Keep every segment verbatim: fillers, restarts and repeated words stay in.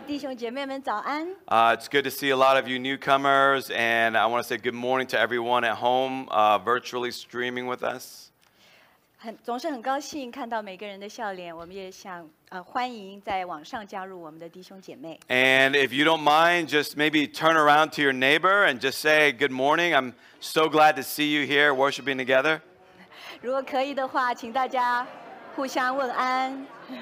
弟兄姐妹们早安。 Uh, it's good to see a lot of you newcomers, and I want to say good morning to everyone at home, uh, virtually streaming with us. 很总是很高兴看到每个人的笑脸，我们也想呃欢迎在网上加入我们的弟兄姐妹。 And if you don't mind, just maybe turn around to your neighbor and just say good morning. I'm so glad to see you here worshiping together. 如果可以的话，请大家互相问安。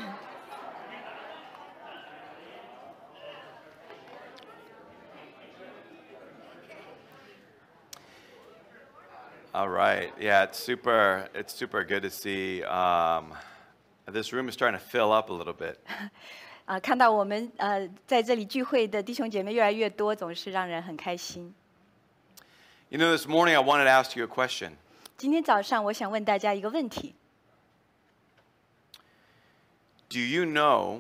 All right. Yeah, it's super. It's super good to see. Um, this room is starting to fill up a little bit. 啊，看到我们呃在这里聚会的弟兄姐妹越来越多，总是让人很开心。 You know, this morning I wanted to ask you a question. 今天早上我想问大家一个问题： Do you know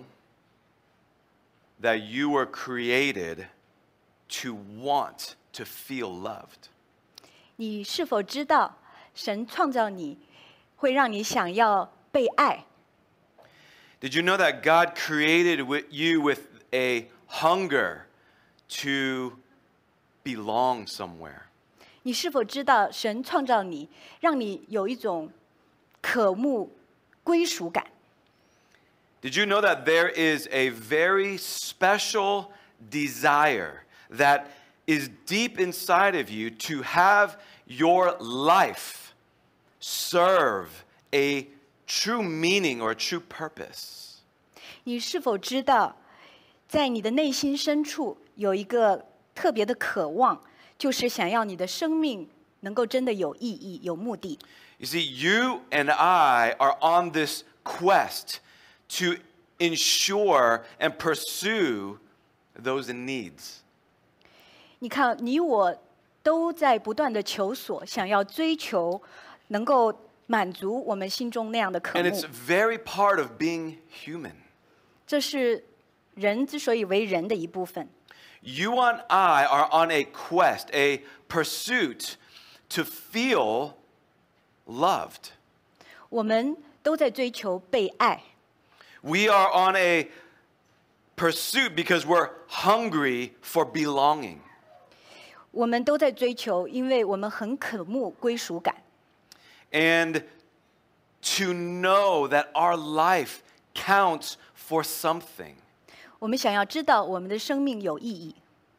that you were created to want to feel loved? 你是否知道，神创造你，会让你想要被爱？ Did you know that God created with you with a hunger to belong somewhere? 你是否知道，神创造你，让你有一种渴慕归属感？ Did you know that there is a very special desire that is deep inside of you to have your life serve a true meaning or a true purpose? 你是否知道，在你的内心深处有一个特别的渴望，就是想要你的生命能够真的有意义、有目的？ You see, you and I are on this quest to ensure and pursue those needs. 你看，你我都在不断的求索，想要追求，能够满足我们心中那样的渴 And 慕 it's。very part of being human. 这是人之所以为人的一部分。 You and I are on a quest, a pursuit to feel loved. 我们都在追求被爱。 We are on a pursuit because we're hungry for belonging. 我们都在追求，因为我们很渴慕归属感。 And to know that our life counts for something. 我们想要知道我们的生命有意义。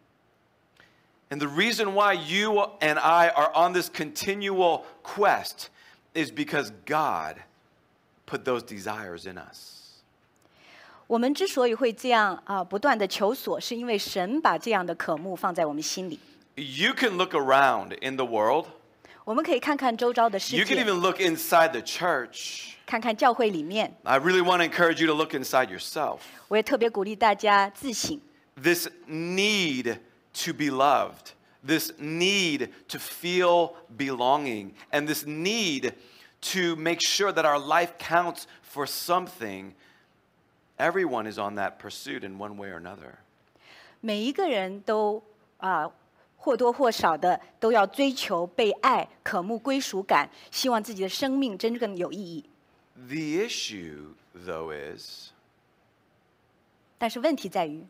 And the reason why you and I are on this continual quest is because God put those desires in us. 我们之所以会这样啊、不断的求索，是因为神把这样的渴慕放在我们心里。 You can look around in the world. 我们可以看看周遭的世 You can 界， even look inside the church. 看看教会里面。 I really want to encourage you to look inside yourself. 我也特别鼓励大家自省， This need to be loved, this need to feel belonging, and this need to make sure that our life counts for something. Everyone is on that pursuit in one way or another. 每一个人都啊、或多或少的都要追求被爱、渴慕归属感，希望自己的生命真正有意义。 The issue, though, is 但是问题在于，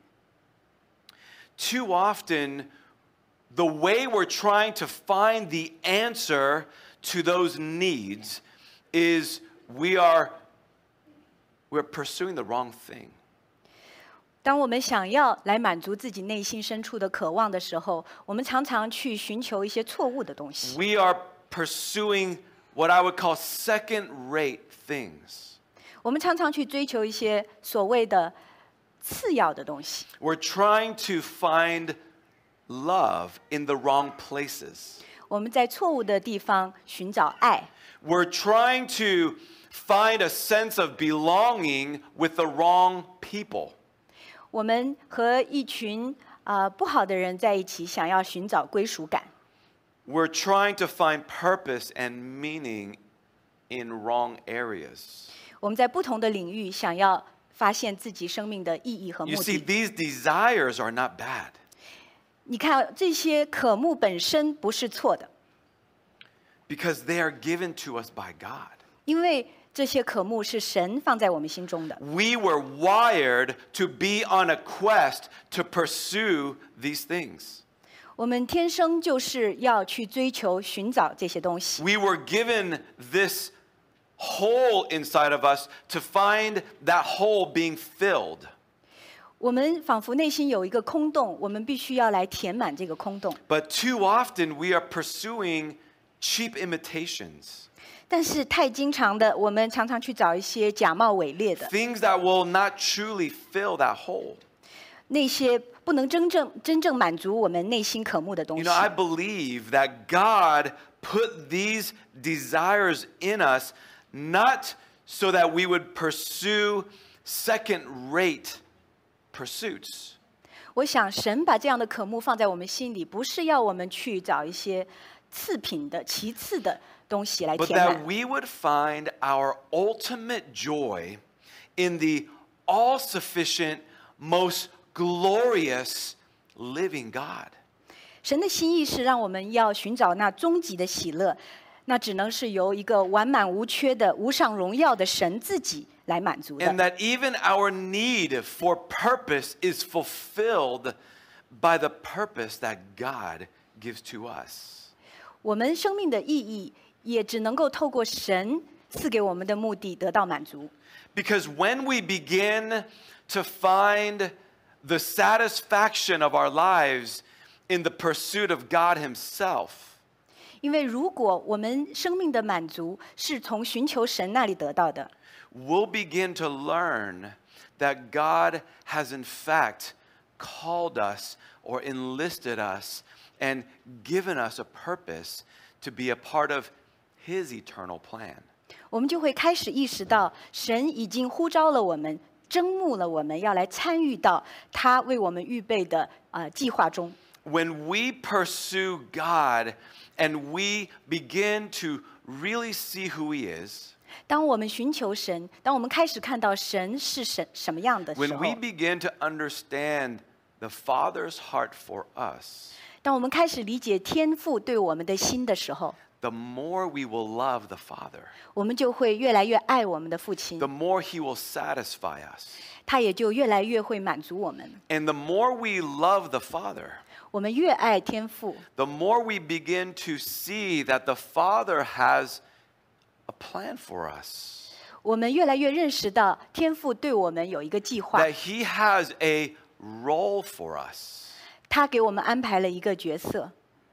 too often the way we're trying to find the answer to those needs is we are we're pursuing the wrong thing. 当我们想要来满足自己内心深处的渴望的时候，我们常常去寻求一些错误的东西。 We are pursuing what I would call second-rate things. 我们常常去追求一些所谓的次要的东西。 We're trying to find love in the wrong places. 我们在错误的地方寻找爱， We're trying to find a sense of belonging with the wrong people. 我们和一群啊、呃不好的人在一起，想要寻找归属感。 We're trying to find purpose and meaning in wrong areas. 我们在不同的领域想要发现自己生命的意义和 You 目 see, 的。 these desires are not bad 你看，这些渴慕本身不是错的， because they are given to us by God. 因为这些科目是神放在我们心中的。 We were wired to be on a quest to pursue these things. 我们天生就是要去追求、寻找这些东西。 We were given this hole inside of us to find that hole being filled. 我们仿佛内心有一个空洞，我们必须要来填满这个空洞。 But too often we are pursuing cheap imitations, 但是太经常的，我们常常去找一些假冒伪劣的， things that will not truly fill that hole. 那些不能真正真正满足我们内心渴慕的东 You 西 know,。I believe that God put these desires in us not so that we would pursue second-rate pursuits. 我想神把这样的渴慕放在我们心里，不是要我们去找一些次品的、其次的东西来 But 填 that 满， we would find our ultimate joy in the all-sufficient, most glorious living God. 神的心意是让我们要寻找那终极的喜乐，那只能是由一个完满无缺的、无上荣耀的神自己来满足 And 的。 that even our need for purpose is fulfilled by the purpose that God gives to us. 我们生命的意义也只能够透过神赐给我们的目的得到满足。 Because when we begin to find the satisfaction of our lives in the pursuit of God Himself, 因为如果我们生命的满足是从寻求神那里得到的， we'll begin to learn that God has in fact called us or enlisted us and given us a purpose to be a part of His eternal plan. 我们就会开始意识到，神已经呼召了我们，征募了我们，要来参与到他为我们预备的呃计划中。 When we pursue God and we begin to really see who He is, 当我们寻求神，当我们开始看到神是什什么样的时 when 候， we begin to understand the Father's heart for us, 当我们开始理解天父对我们的心的时候， the more we will love the Father, 我们就会越来越爱我们的父亲 the，more He will satisfy us. 他也就越来越会满足我们。 And the more we love the Father, 我们越爱天父， the more we begin to see that the Father has a plan for us, 我们越来越认识到天父对我们有一个计划， that He has a role for us. 他给我们安排了一个角色，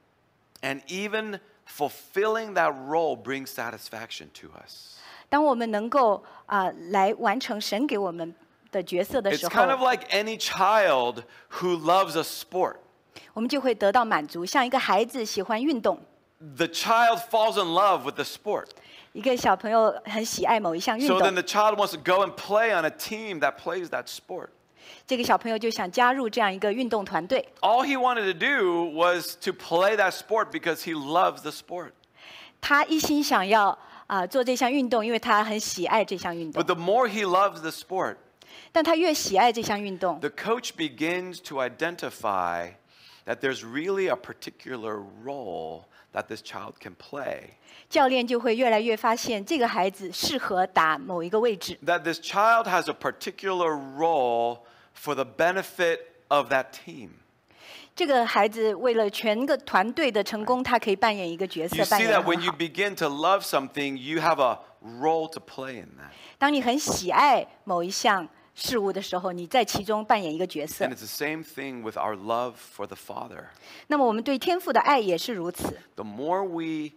And even fulfilling that role brings satisfaction to us. 当我们能够啊、呃来完成神给我们的角色的 It's 时 kind of 候， like any child who loves a sport. 我们就会得到满足。像一个孩子喜欢运动， The child falls in love with the sport. 一个小朋友很喜爱某一项运 So then 动， the child wants to go and play on a team that plays that sport. 这个小朋友就想加入这样一个运动团队。 All he wanted to do was to play that sport because he loves the sport. 他一心想要啊、做这项运动，因为他很喜爱这项运动 But。the more he loves the sport, 但他越喜爱这项运动， the coach begins to identify that there's really a particular role that this child can play. 教练就会越来越发现这个孩子适合打某一个位置， That this child has a particular role for the benefit of that team. 这个孩子为了全个团队的成功，他可以扮演一个角 You 色，扮 see 演得 that when 很 you 好。 begin to love something, you have a role to play in that. 当你很喜爱某一项事物的时候，你在其中扮演一个角色 And。it's the same thing with our love for the Father. 那么我们对天父的爱也是如此。 The more we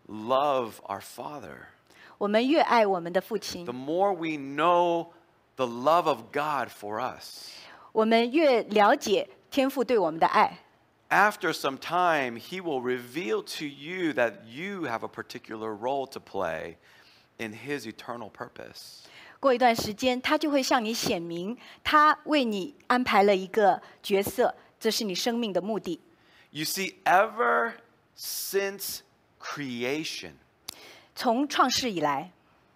love our Father, 我们越爱我们的父亲 the，more we know the love of God for us. 我们越了解天父对我们的爱。 After some time, He will reveal to you that you have a particular role to play in His eternal purpose. 过一段时间，他就会向你显明，他为你安排了一个角色，这是你生命的目的。 You see, ever since creation, 从创世以来，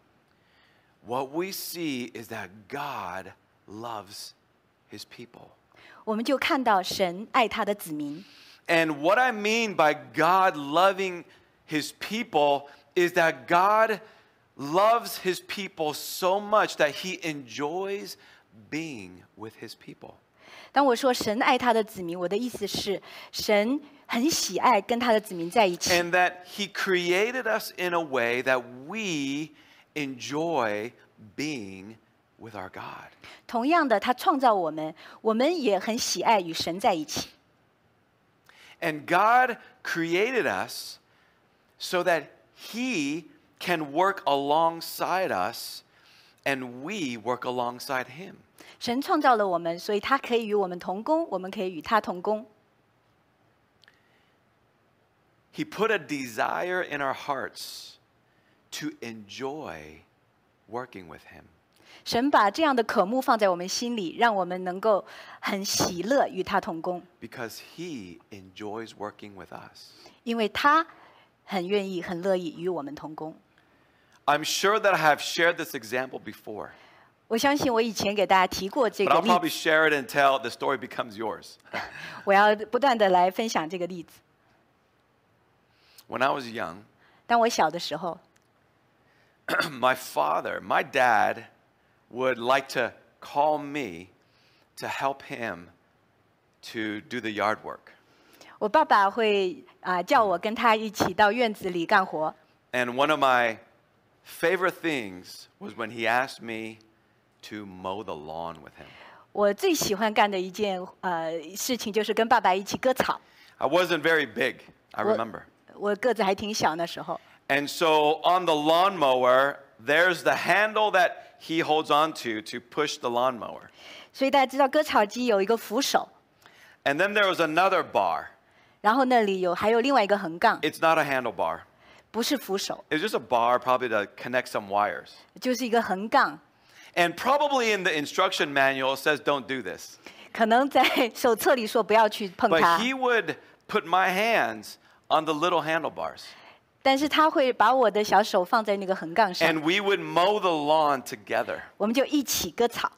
what we see is that God loves His people. 我们就看到神爱他的子民。 And what I mean by God loving His people is that God loves his people so much that he enjoys being with his people. 当我说神爱他的子民，我的意思是神很喜爱跟他的子民在一起。 And that he created us in a way that we enjoy being with our God. 同样的，他创造我们，我们也很喜爱与神在一起。 And God created us so that he can work alongside us and we work alongside him. 神创造了我们，所以他可以与我们同工，我们可以与他同工。 He put a desire in our hearts to enjoy working with him. 神把这样的渴慕放在我们心里，让我们能够很喜乐与他同工， Because he enjoys working with us. 因为他很愿意、很乐意与我们同工。 I'm sure that I have shared this example before, 我相信我以前给大家提过这 but 个 I'll 例 probably 子， share it until the story becomes yours. 我要不断的来分享这个例子。 When I was young, 当我小的时候， my father, my dad, would like to call me to help him to do the yard work. 我爸爸会啊、叫我跟他一起到院子里干活。 And one of my favorite things was when he asked me to mow the lawn with him. 我最喜欢干的一件呃事情就是跟爸爸一起割草。 I wasn't very big, I Well- remember. 我个子还挺小那时候， And so on the lawnmower, there's the handle that he holds onto to push the lawnmower. 所以大家知道割草机有一个扶手， And then there was another bar. 然后那里有还有另外一个横杠， It's not a handlebar. 不是扶手， It's just a bar, probably to connect some wires. 就是一个横杠。 And probably in the instruction manual it says don't do this. 可能在手册里说不要去碰 But 它， he would put my hands on the little handlebars. 但是他会把我的小手放在那个横杠上， And we would mow the lawn together. 我们就一起割草。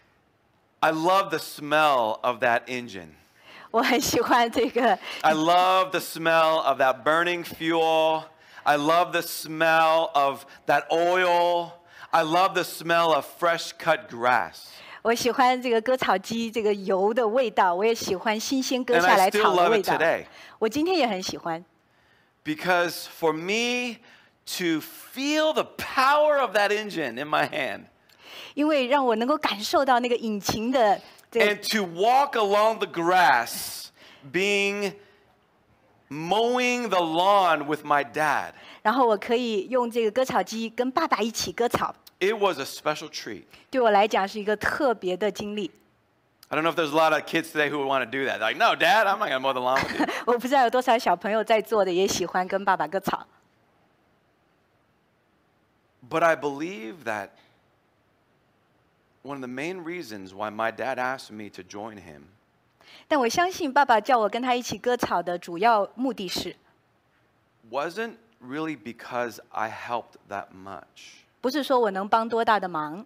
I love the smell of that engine. 我很喜欢这个， I love the smell of that burning fuel. I love the smell of that oil. I love the smell of fresh cut grass. 我喜欢这个割草机这个油的味道，我也喜欢新鲜割 And 下 I 来 still 草的 love 味 it 道。 today. 我今天也很喜欢， Because for me to feel the power of that engine in my hand 因为让我能够感受到那个引擎的这个 and to walk along the grass being mowing the lawn with my dad, 然后我可以用这个割草机跟爸爸一起割草， it was a special treat. 对我来讲是一个特别的经历。 I don't know if there's a lot of kids today who would want to do that. They're like, no, Dad, I'm not going to mow the lawn with you. 我不知道有多少小朋友在座的也喜欢跟爸爸割草， But I believe that one of the main reasons why my dad asked me to join him 但我相信爸爸叫我跟他一起割草的主要目的是， wasn't really because I helped that much. 不是说我能帮多大的忙，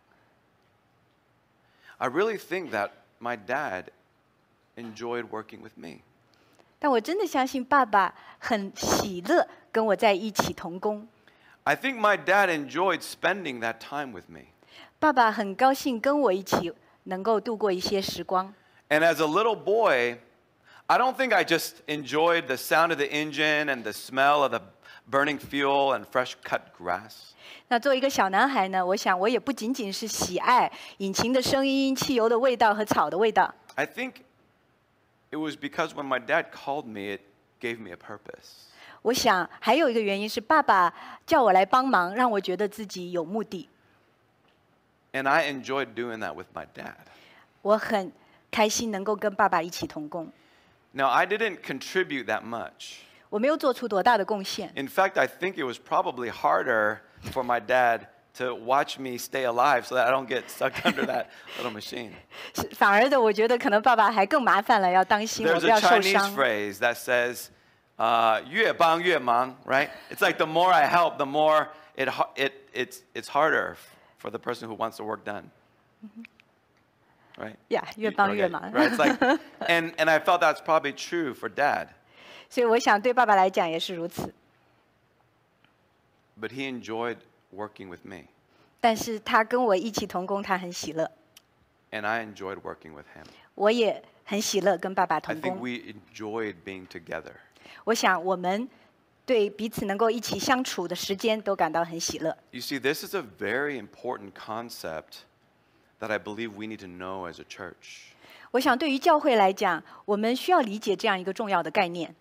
I really think that my dad enjoyed working with me. 但我真的相信爸爸很喜乐跟我在一起同工。 I think my dad enjoyed spending that time with me. 爸爸很高兴跟我一起能够度过一些时光。 And as a little boy, I don't think I just enjoyed the sound of the engine and the smell of the burning fuel and fresh cut grass. 那作为一个小男孩呢，我想我也不仅仅是喜爱引擎的声音、汽油的味道和草的味道。 I think it was because when my dad called me, it gave me a purpose. 我想还有一个原因是爸爸叫我来帮忙，让我觉得自己有目的。 And I enjoyed doing that with my dad. 我很开心能够跟爸爸一起同工。 Now, I didn't contribute that much. 我没有做出多大的贡献， In fact, I think it was probably harder for my dad to watch me stay alive so that I don't get sucked under that little machine. 是反而的，我觉得可能爸爸还更麻烦了，要当心我 There's 不 a 要受 Chinese 伤。 phrase that says, uh, 越帮越忙, right? It's like the more I help, the more it, ha- it, it's, it's harder for the person who wants the work done. Right? 呀，越帮越 Okay, 忙。 right? It's like, and, and I felt that's probably true for dad. 所以我想对爸爸来讲也是如此。 But he enjoyed working with me. 但是他跟我一起同工，他很喜乐， And I enjoyed working with him. 我也很喜乐跟爸爸 I 同 think 工。 we enjoyed being together. 我想我们对彼此能够一起相处的时间都感到很喜乐。 You see, this is a very important concept that I believe we need to know as a church. 我想对于教会来讲，我们需要理解这样一个重要的概念。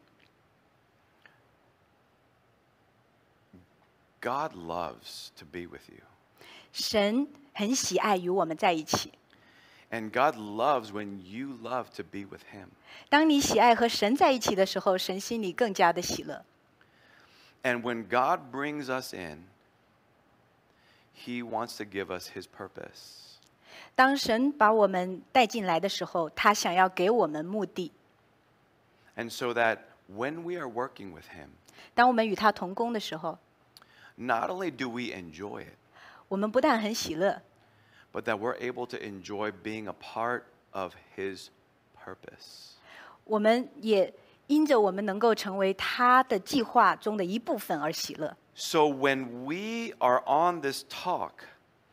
God loves to be with you. 神很喜爱与我们在一起。 And God loves when you love to be with him. 当你喜爱和神在一起的时候，神心里更加的喜乐。 And when God brings us in, he wants to give us his purpose. 当神把我们带进来的时候，他想要给我们目的。 And so that when we are working with him, 当我们与他同工的时候， not only do we enjoy it, 我们不但很喜乐， but that we're able to enjoy being a part of his purpose. 我们也因着我们能够成为他的计划中的一部分而喜乐。 So when we are on this talk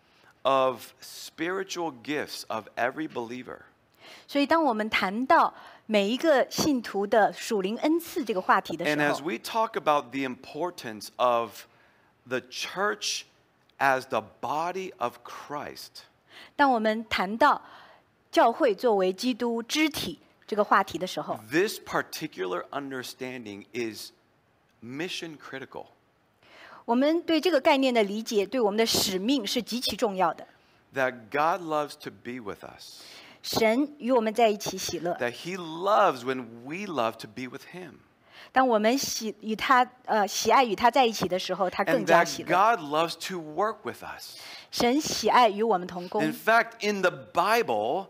of spiritual gifts of every believer, 所以，当我们谈到每一个信徒的属灵恩赐这个话题的 and 时 as 候， we talk about the importance of the church as the body of Christ, 当我们谈到教会作为基督肢体这个话题的时候， this particular understanding is mission critical. 我们对这个概念的理解，对我们的使命是极其重要的。 That God loves to be with us. 神与我们在一起喜乐， That he loves when we love to be with him. 当我们喜与他呃喜爱与他在一起的时候，他更 And 加 that 喜乐。 God loves to work with us. 神喜爱与我们同工 In。fact, in the Bible,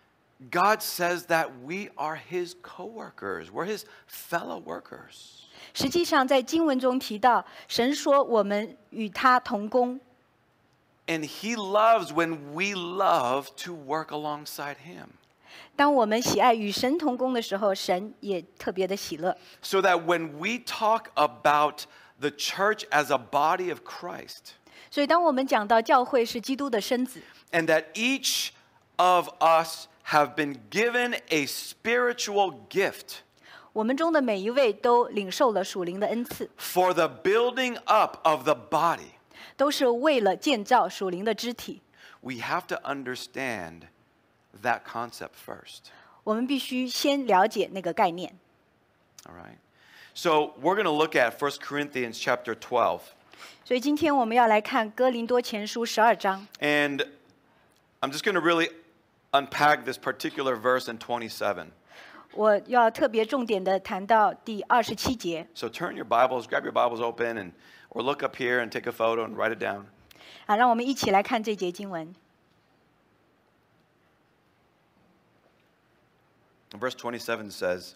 God says that we are his co-workers. We're his fellow workers. 实际上，在经文中提到，神说我们与他同工， And he loves when we love to work alongside him. 当我们喜爱与神同工的时候，神也特别的喜乐。 So that when we talk about the church as a body of Christ, 所以，当我们讲到教会是基督的身子， and that each of us have been given a spiritual gift 我们中的每一位都领受了属灵的恩赐， for the building up of the body, 都是为了建造属灵的肢体。 we have to understand that concept first. 我们必须先了解那个概念。 All right? So we're going to look at First Corinthians chapter twelve. 所以今天我们要来看哥林多前书十二章。 And I'm just going to really unpack this particular verse in twenty-seven. 我要特别重点的谈到第二十七节。 So turn your Bibles, grab your Bibles open, and or look up here and take a photo and write it down. 啊，让我们一起来看这节经文。 Verse twenty-seven says,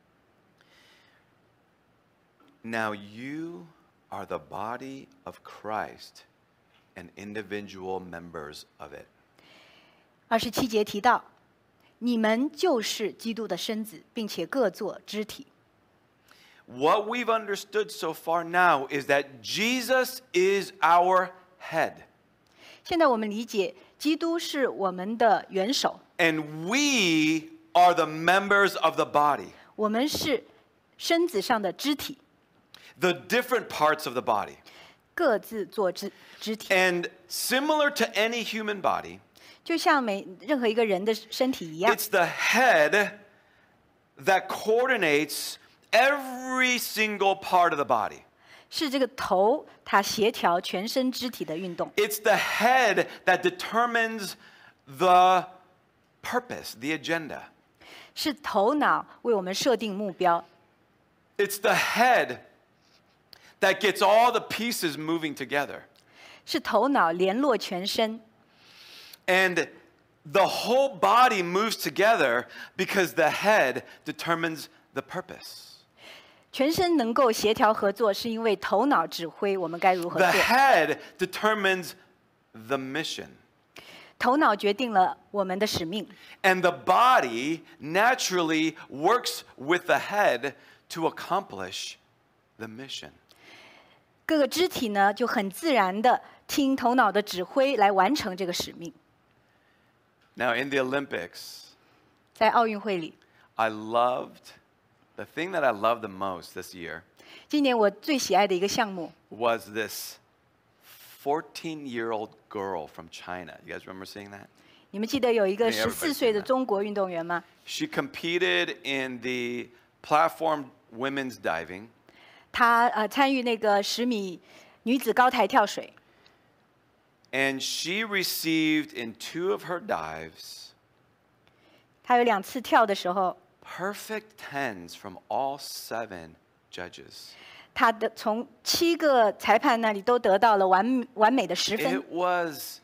"Now you are the body of Christ and individual members of it." 二十七节提到，你们就是基督的身子，并且各作肢体。 What we've understood so far now is that Jesus is our head, 现在我们理解，基督是我们的元首， and we are the members of the body, 我们是身子上的肢体， the different parts of the body. 各自做肢肢体， And similar to any human body, 就像每任何一个人的身体一样， it's the head that coordinates every single part of the body. 是这个头，它协调全身肢体的运动。 It's the head that determines the purpose, the agenda. 是头脑为我们设定目标， It's the head that gets all the pieces moving together. 是头脑联络全身， And the whole body moves together because the head determines the purpose. 全身能够协调合作，是因为头脑指挥我们该如何 The 做。 head determines the mission. 头脑决定了我们的使命， And the body naturally works with the head to accomplish the mission. 各个肢体呢就很自然的听头脑的指挥来完成这个使命。 Now, in the Olympics, 在奥运会里， I loved, the thing that I loved the most this year 今年我最喜爱的一个项目 was this fourteen-year-old girl from China. You guys remember seeing that? 你们记得有一个 I think 十 everybody's 四岁 seen 的 that. 中国运动员吗？ She competed in the platform women's diving, 她呃参与那个十米女子高台跳水， and she received in two of her dives 她有两次跳的时候， perfect tens from all seven judges. 她的从七个裁判那里都得到了完完美的十分， It was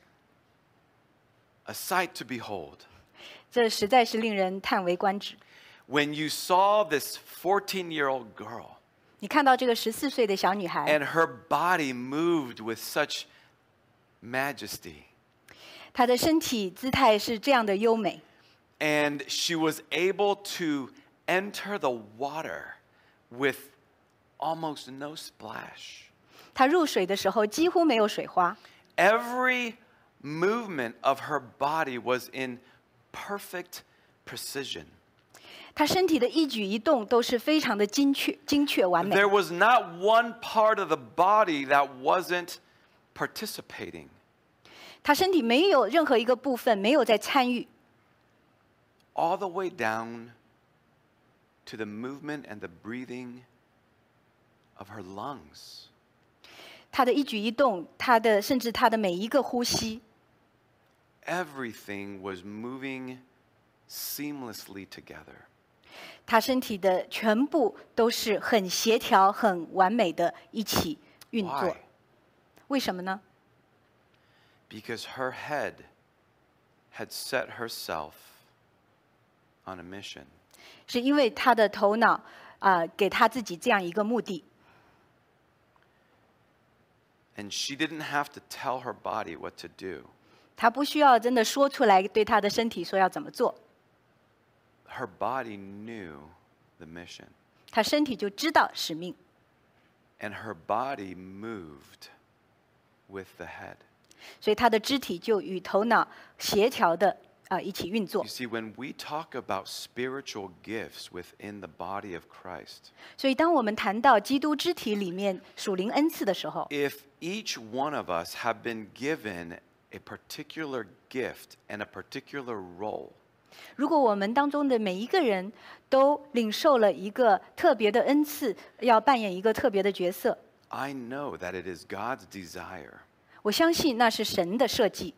a sight to behold. 这实在是令人叹为观止。 When you saw this fourteen-year-old girl 你看到这个十四岁的小女孩， and her body moved with such majesty, 她的身体姿态是这样的优美， and she was able to enter the water with almost no splash. 她入水的时候几乎没有水花， Every movement of her body was in perfect precision. 她身体的一举一动都是非常的精确、精确完美。 There was not one part of the body that wasn't participating. 她身体没有任何一个部分没有在参与， All the way down to the movement and the breathing of her lungs. 她的一举一动，她的甚至她的每一个呼吸， Everything was moving seamlessly together. 她身体的全部都是很协调、很完美的一起运作 Why?。 为什么呢？ Because her head had set herself on a mission. 是因为她的头脑啊、呃给她自己这样一个目的， And she didn't have to tell her body what to do. 她不需要真的说出来对她的身体说要怎么做， Her body knew the mission. 她身体就知道使命， And her body moved with the head. 所以她的肢体就与头脑协调的啊、呃一起运作 You。see, when we talk about spiritual gifts within the body of Christ, 所以当我们谈到基督肢体里面属灵恩赐的时候， if each one of us have been given a particular gift and a particular role, 如果我们当中的每一个人都领受了一个特别的恩赐，要扮演一个特别的角色， I know that it is God's desire 我相信那是神的设计，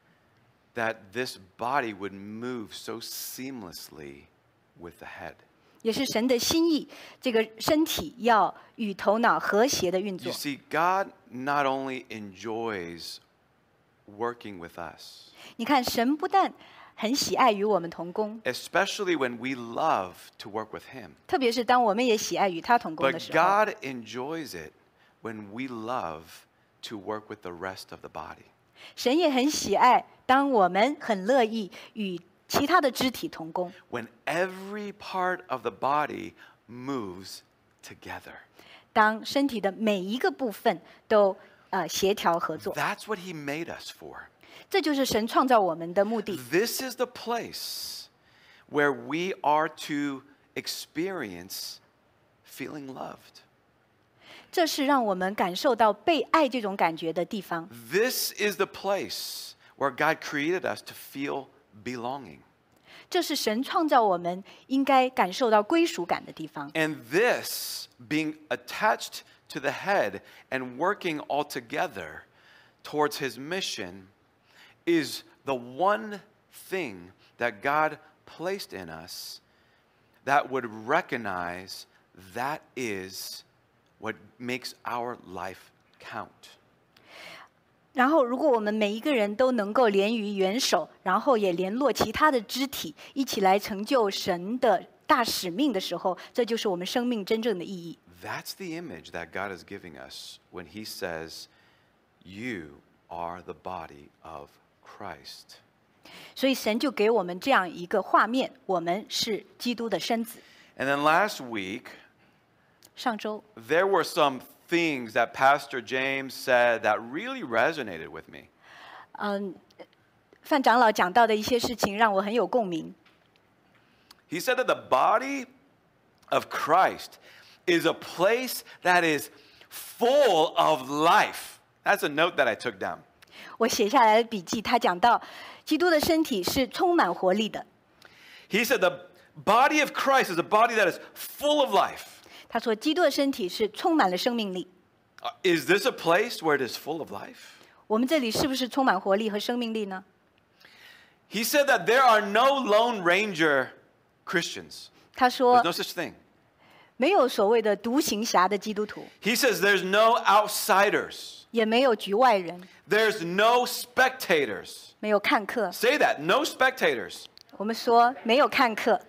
that this body would move so seamlessly with the head. 也是神的心意，这个身体要与头脑和谐的运作 You。see, God not only enjoys working with us, 你看，神不但很喜爱与我们同工， especially when we love to work with Him, 特别是当我们也喜爱与他同工的 but 时候， God enjoys it when we love to work with the rest of the body. 神也很喜爱，当我们很乐意与其他的肢体同工， When every part of the body moves together. 当身体的每一个部分都呃协调合作， That's what He made us for. 这就是神创造我们的目的。 This is the place where we are to experience feeling loved. 这是让我们感受到被爱这种感觉的地方。 This is the place where God created us to feel belonging. 这是神创造我们应该感受到归属感的地方。 And this, being attached to the head and working all together towards His mission, is the one thing that God placed in us that would recognize that is what makes our life count. 然后，如果我们每一个人都能够连于元首，然后也联络其他的肢体，一起来成就神的大使命的时候，这就是我们生命真正的意义。 That's the image that God is giving us when He says, "You are the body of Christ." 所以神就给我们这样一个画面：我们是基督的身子。 And then last week, 上周 there were some things that Pastor James said that really resonated with me. 嗯，范长老讲到的一些事情让我很有共鸣。 He said that the body of Christ is a place that is full of life. That's a note that I took down. 我写下来的笔记，他讲到，基督的身体是充满活力的。 He said the body of Christ is a body that is full of life. 他说，基督的身体是充满了生命力。 Uh, Is this a place where it is full of life? 我们这里是不是充满活力和生命力呢？ He said that there are no Lone Ranger Christians. 他 There's 说 no，such thing. 没有所谓的独行侠的基督徒， He says there's no outsiders. 也没有局外人， There's no spectators. 没有看客。 Say that. No spectators. 我们说没有看客，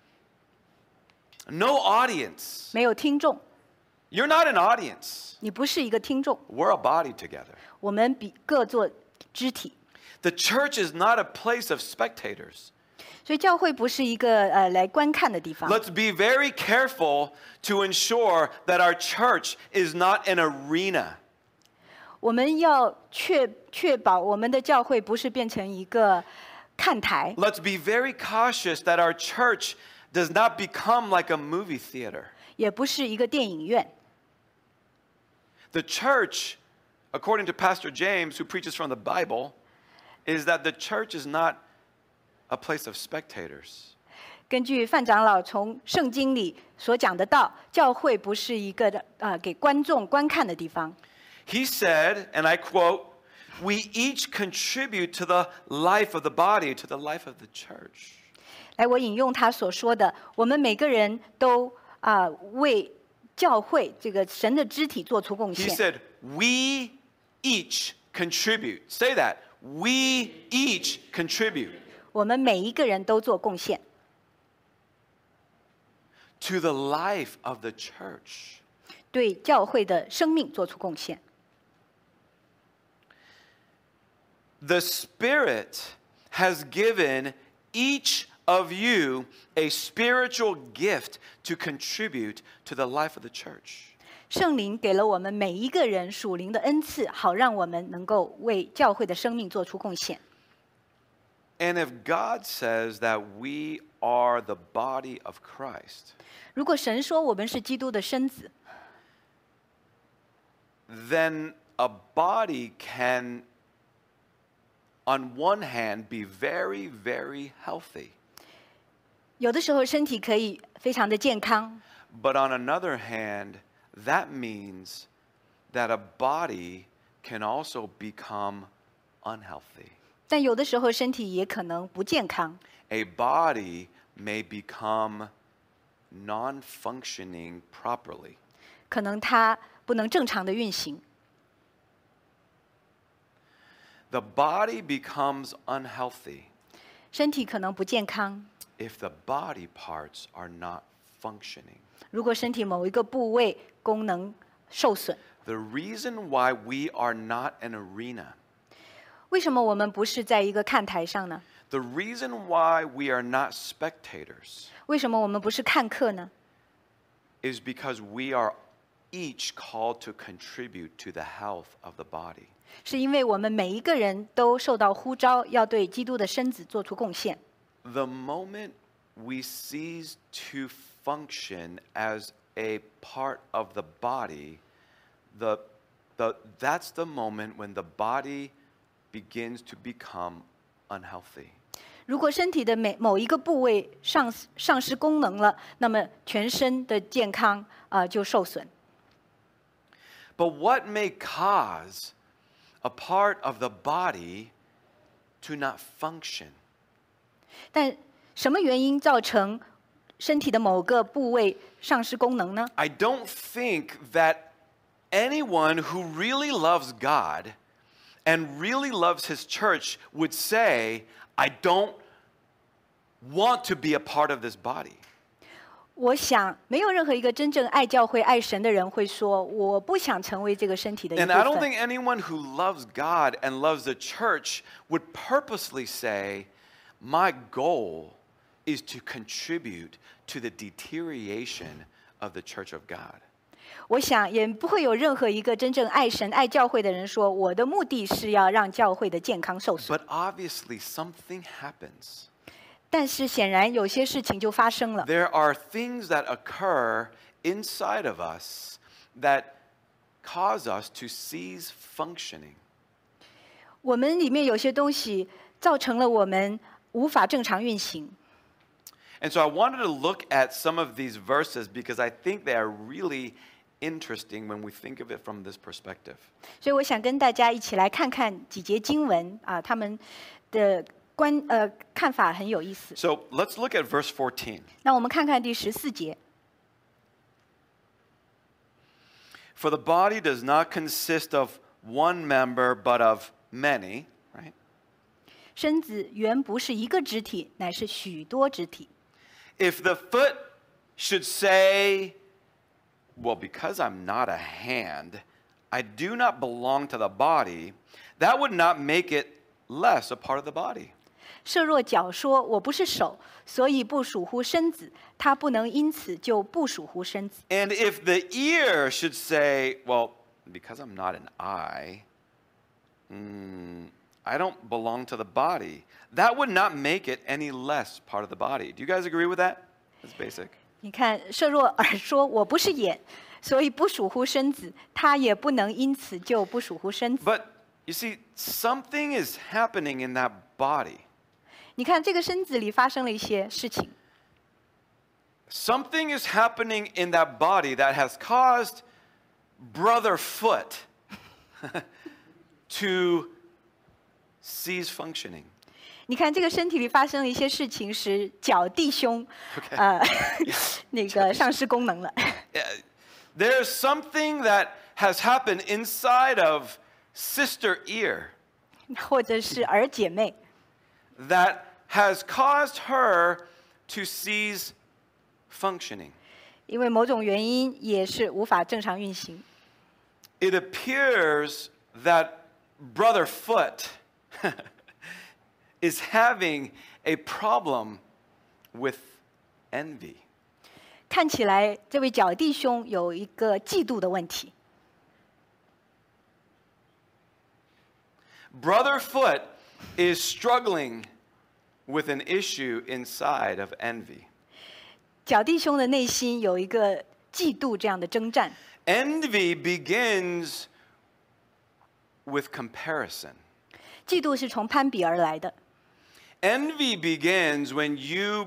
No audience. 没有听众， You're not an audience. 你不是一个听众。 We're a body together. 我们比各做肢体， The church is not a place of spectators. 所以教会不是一个呃来观看的地方。 Let's be very careful to ensure that our church is not an arena. 我们要确确保我们的教会不是变成一个看台， Let's be very cautious that our church does not become like a movie theater. 也不是一个电影院。 The church, according to Pastor James, who preaches from the Bible, is that the church is not a place of spectators. 根据范长老从圣经里所讲的道，教会不是一个的呃给观众观看的地方。 He said, and I quote, "We each contribute to the life of the body, to the life of the church." 来，我引用他所说的：我们每个人都啊、为教会这个神的肢体做出贡 He 献。 said, "We each contribute." Say that. We each contribute 我们每一个人都做贡献， to the life of the church. 对教会的生命做出贡献。 The Spirit has given each of you a spiritual gift to contribute to the life of the church. 圣灵给了我们每一个人属灵的恩赐，好让我们能够为教会的生命做出贡献。 And if God says that we are the body of Christ, 如果神说我们是基督的身子， then a body can, on one hand, be very, very healthy. 有的时候身体可以非常的健康， But on another hand, that means that a body can also become unhealthy. 但有的时候身体也可能不健康。 A body may become non-functioning properly. 可能它不能正常的运行。 The body becomes unhealthy 身体可能不健康。 if the body parts are not functioning. 如果身体某一个部位功能受损， The reason why we are not an arena, 为什么我们不是在一个看台上呢？ the reason why we are not spectators 为什么我们不是看客呢？ is because we are each called to contribute to the health of the body. 是因为我们每一个人都受到呼召，要对基督的身子做出贡献。 The moment we cease to function as a part of the body, the, the, that's the moment when the body begins to become unhealthy. 如果身体的每某一个部位丧丧失功能了，那么全身的健康啊、呃就受损。 But what may cause a part of the body to not function? 但什么原因造成身体的某个部位丧失功能呢？ I don't think that anyone who really loves God and really loves his church would say, I don't want to be a part of this body. 我想，没有任何一个真正爱教会、爱神的人会说：“我不想成为这个身体的一 And I don't 部分。” think anyone who loves God and loves the church would purposely say, my goal is to contribute to the deterioration of the church of God. 我想也不会有任何一个真正爱神、爱教会的人说，我的目的是要让教会的健康受损。 But obviously, something happens. 但是显然有些事情就发生了。 There are things that occur inside of us that cause us to cease functioning. 我们里面有些东西造成了我们无法正常运行。 And so I wanted to look at some of these verses because I think they are really interesting when we think of it from this perspective. 所以我想跟大家一起来看看几节经文啊，他们的观呃看法很有意思。 So let's look at verse fourteen. 那我们看看第十四节。 For the body does not consist of one member, but of many, right? 身子原不是一个肢体，乃是许多肢体。 If the foot should say, well, because I'm not a hand, I do not belong to the body, that would not make it less a part of the body. 设若脚说我不是手，所以不属乎身子，它不能因此就不属乎身子。 And if the ear should say, well, because I'm not an eye, mm, I don't belong to the body, that would not make it any less part of the body. Do you guys agree with that? That's basic. 你看，设若耳说我不是眼，所以不属乎身子，它也不能因此就不属乎身子。 But you see, something is happening in that body. 你看，这个身子里发生了一些事情， Something is happening in that body that has caused brother foot to cease functioning. 你看这个身体里发生了一些事情，使脚弟兄，呃，那个丧失功能了。 There's something that has happened inside of sister ear 或者是儿姐妹， that has caused her to cease functioning. 因为某种原因也是无法正常运行。 It appears that brother foot is having a problem with envy. 看起来这位脚弟兄有一个嫉妒的问题。 Brother foot is struggling with an issue inside of envy. 脚弟兄的内心有一个嫉妒这样的征战。 Envy begins with comparison. 嫉妒是从攀比而来的。 Envy begins when you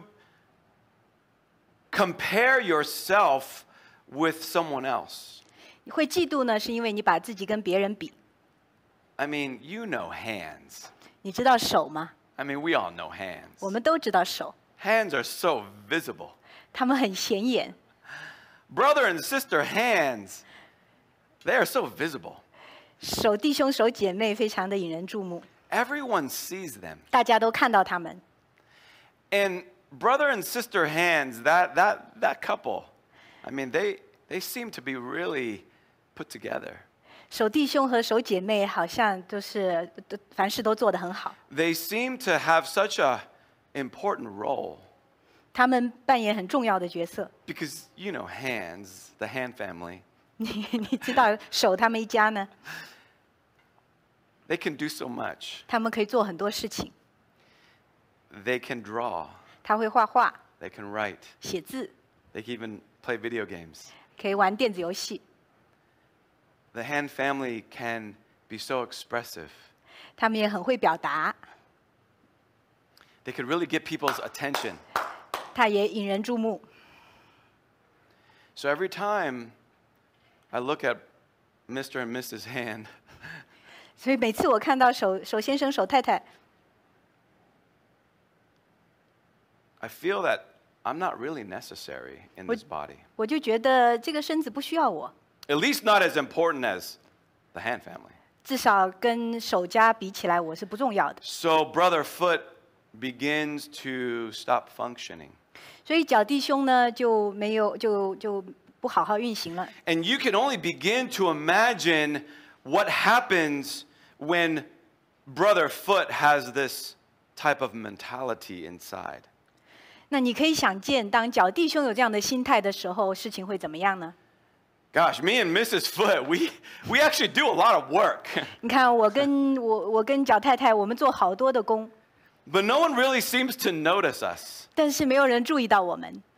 compare yourself with someone else. 你会嫉妒呢，是因为你把自己跟别人比。 I mean, you know hands. 你知道手吗？ I mean, we all know 我 hands. 们都知道手， Hands are so visible. 他们很显眼。 Brother and sister hands, they are so visible. 手弟兄、手姐妹非常的引人注目， Everyone sees them. 大家都看到他们。 And brother and sister hands, that, that, that couple, I mean, they, they seem to be really put together. 手弟兄和手姐妹好像都是都凡事都做得很好， They seem to have such a important role 他们扮演很重要的角色。 because, you know, hands, the hand family, 你你知道手他们一家呢， they can do so much. 他们可以做很多事情。 They can draw, 他会画画、 they can write, 写字， they can even play video games. 可以玩电子游戏。 The hand family can be so expressive. 他们也很会表达， They could really get people's attention. 他也引人注目。 So every time I look at Mister and Missus Hand, 所以每次我看到手手先生、手太太， I feel that I'm not really necessary in this body. 我就觉得这个身子不需要我， At least not as important as the hand family. 至少跟手家比起来，我是不重要的。 So brother foot begins to stop functioning. 所以脚弟兄呢就没有就就不好好运行了。 And you can only begin to imagine what happens when brother foot has this type of mentality inside. 那你可以想见，当脚弟兄有这样的心态的时候，事情会怎么样呢？ Gosh, me and Missus Foot, we, we actually do a lot of work. 你看，我跟我我跟脚太太，我们做好多的工， But no one really seems to notice us. 但是没有人注意到我们。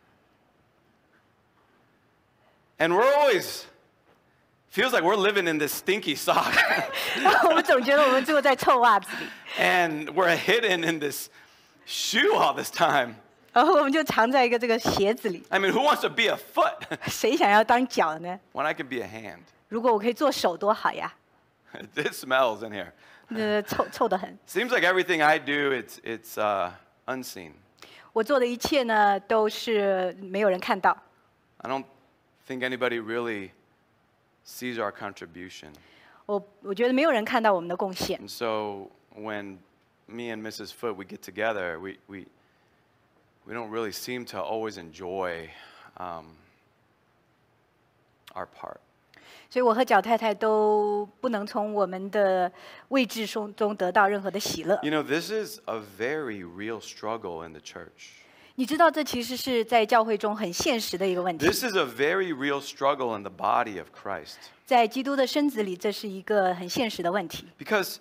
And we're always, feels like we're living in this stinky sock. 我们总觉得我们住在臭袜子里， And we're hidden in this shoe all this time. 然后我们就藏在一个这个鞋子里。 I mean, who wants to be a foot 谁想要当脚呢？ when I can be a hand? 如果我可以做手多好呀！ It smells in here. 呃，臭臭得很。 Seems like everything I do, it's, it's uh, unseen. 我做的一切呢，都是没有人看到。 I don't think anybody really sees our contribution. 我我觉得没有人看到我们的贡献。 And so when me and Missus Foot, we get together, we, we, we don't really seem to always enjoy um, our part. 所以我和脚太太都不能从我们的位置中中得到任何的喜乐。 You know, this is a very real struggle in the church. 你知道，这其实是在教会中很现实的一个问题。 This is a very real struggle in the body of Christ. 在基督的身子里，这是一个很现实的问题。 Because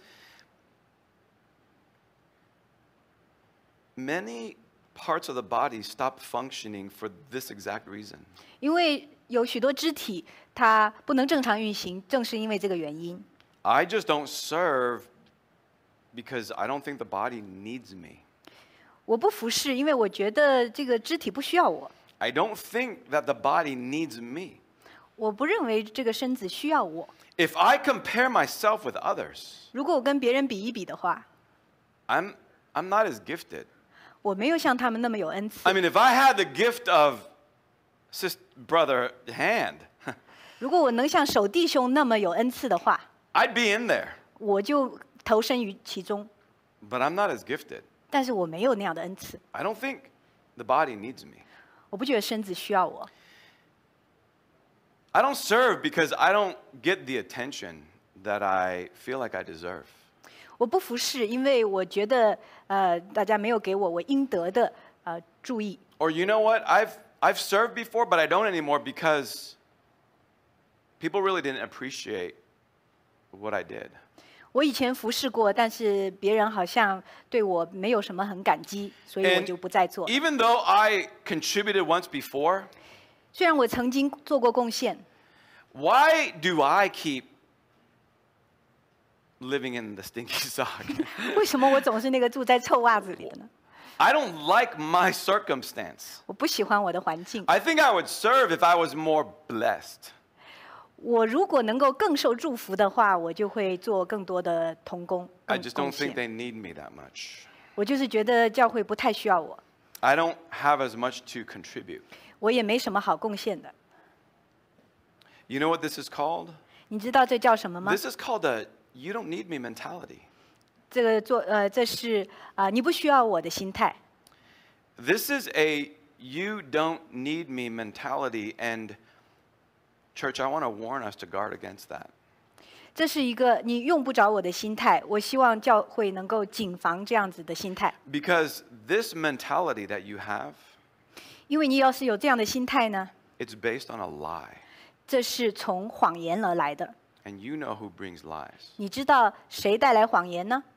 many parts of the body stop functioning for this exact reason. 因为有许多肢体它不能正常运行，正是因为这个原因。 I just don't serve because I don't think the body needs me. 我不服侍，因为我觉得这个肢体不需要我。 I don't think that the body needs me. 我不认为这个身子需要我。 If I compare myself with others, 如果我跟别人比一比的话， I'm, I'm not as gifted. 我没有像他们那么有恩赐 I。mean, if I had the gift of sister, brother hand, 如果我能像手弟兄那么有恩赐的话， I'd be in there. 我就投身于其中。 But I'm not as gifted. 但是我没有那样的恩赐， I don't think the body needs me. 我不觉得身子需要我。 I don't serve because I don't get the attention that I feel like I deserve. 我不服侍，因为我觉得呃大家没有给我我应得的呃注意。 Or you know what? I've, I've served before, but I don't anymore because people really didn't appreciate what I did. 我以前服侍过，但是别人好像对我没有什么很感激，所以我 And 就不再做。 even though I contributed once before, 虽然我曾经做过贡献， why do I keep living in the stinky sock? 为什么我总是那个住在臭袜子里的呢？ I don't like my circumstance. 我不喜欢我的环境。 I think I would serve if I was more blessed. 我如果能够更受祝福的话，我就会做更多的同工、 I 更 just 贡 don't think 献。 they need me that much. 我就是觉得教会不太需要我， I don't have as much to contribute. 我也没什么好贡献的。 You know what this is called? 你知道这叫什么吗？ This is called a you don't need me mentality. 这个做呃，这是啊、呃你不需要我的心态。 This is a you don't need me mentality, and church, I want to warn us to guard against that. 这是一个你用不着我的心态。我希望教会能够谨防这样子的心态， Because this mentality that you have, 因为你要是有这样的心态呢， it's based on a lie. 这是从谎言而来的。 And you know who brings lies. 你知道谁带来谎言呢？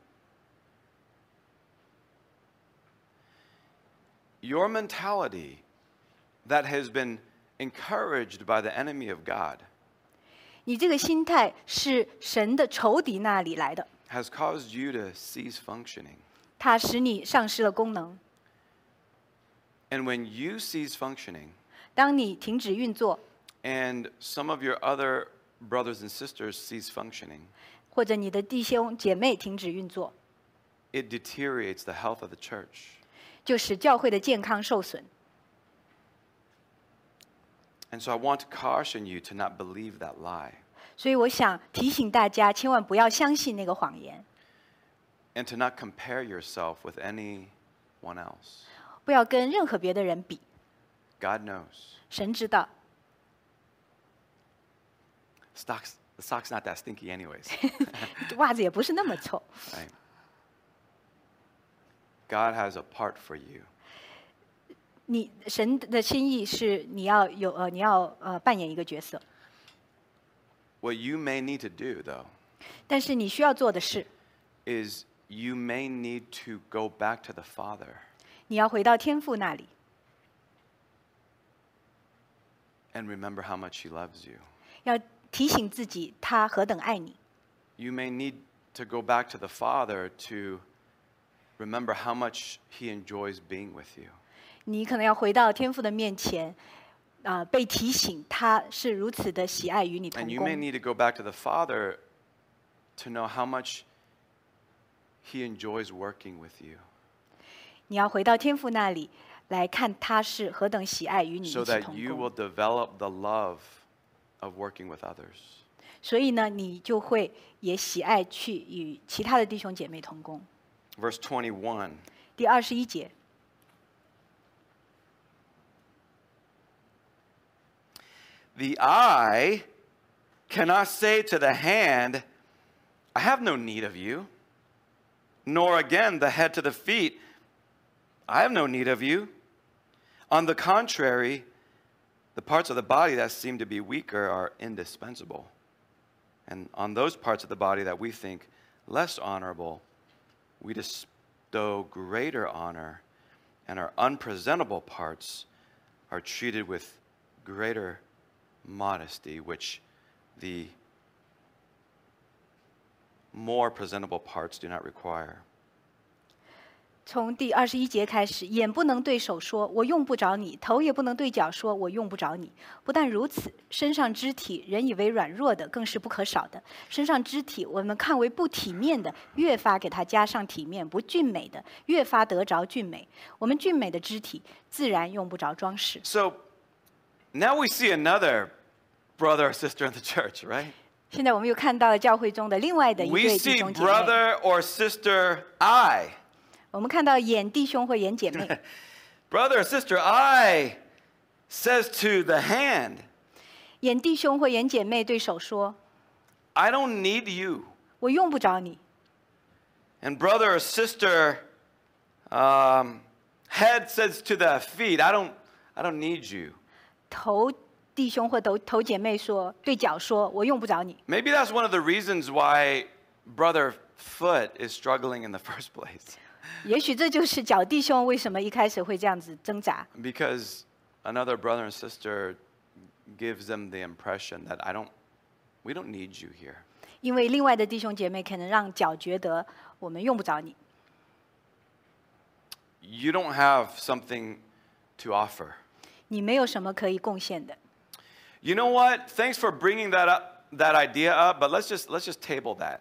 Your mentality that has been encouraged by the enemy of God 你这个心态是神的仇敌那里来的， has caused you to cease functioning. 它使你丧失了功能。 And when you cease functioning, 当你停止运作， and some of your other brothers and sisters cease functioning, 或者你的弟兄姐妹停止运作， it deteriorates the health of the church. 就使教会的健康受损。 And so I want to caution you to not believe that lie 所以我想提醒大家，千万不要相信那个谎言， and to not compare yourself with anyone else. 不要跟任何别的人比。 God knows. 神知道， Socks, the sock's not that stinky anyways. 袜子也不是那么臭。 Right? God has a part for you. 你神的心意是你要有呃，你要呃扮演一个角色。 What you may need to do, though, 但是你需要做的是， is you may need to go back to the Father 你要回到天父那里， and remember how much He loves you. 要提醒自己他何等爱你。 You may need to go back to the Father to remember how much He enjoys being with you. 你可能要回到天父的面前，啊、被提醒他是如此的喜爱与你同 And you may 工。 need to go back to the Father to know how much He enjoys working with you, 你要回到天父那里来看他是何等喜爱与你一 so 起 that 同 you 工 will。develop the love of working with others. 所以呢，你就会也喜爱去与其他的弟兄姐妹同工。 Verse twenty-one. 第二十一节， The eye cannot say to the hand, I have no need of you, nor again the head to the feet, I have no need of you. On the contrary, the parts of the body that seem to be weaker are indispensable. And on those parts of the body that we think less honorable, we bestow greater honor, and our unpresentable parts are treated with greater modesty, which the more presentable parts do not require. 从第二十一节开始，眼不能对手说“我用不着你”，头也不能对脚说“我用不着你”。不但如此，身上肢体人以为软弱的，更是不可少的。身上肢体我们看为不体面的，越发给它加上体面；不俊美的，越发得着俊美。我们俊美的肢体，自然用不着装饰。 So now we see another brother or sister in the church, right? 现在我们又看到了教会中的另外的一 We 对弟 see 兄姐妹， brother or sister I. 我们看到演弟兄或演姐妹。 Brother or sister I says to the hand, 演弟兄或演姐妹对手说 I don't need you.：“ 我用不着你。” And brother or sister um, head says to the feet, I don't, I don't need you. 头弟兄或头头姐妹说，对脚说：“我用不着你。” Maybe that's one of the reasons why brother foot is struggling in the first place. 也许这就是脚弟兄为什么一开始会这样子挣扎， Because another brother and sister gives them the impression that I don't, we don't need you here. 因为另外的弟兄姐妹可能让脚觉得我们用不着你， You don't have something to offer. 你没有什么可以贡献的。 You know what? Thanks for bringing that up, that idea up, but let's just let's just table that.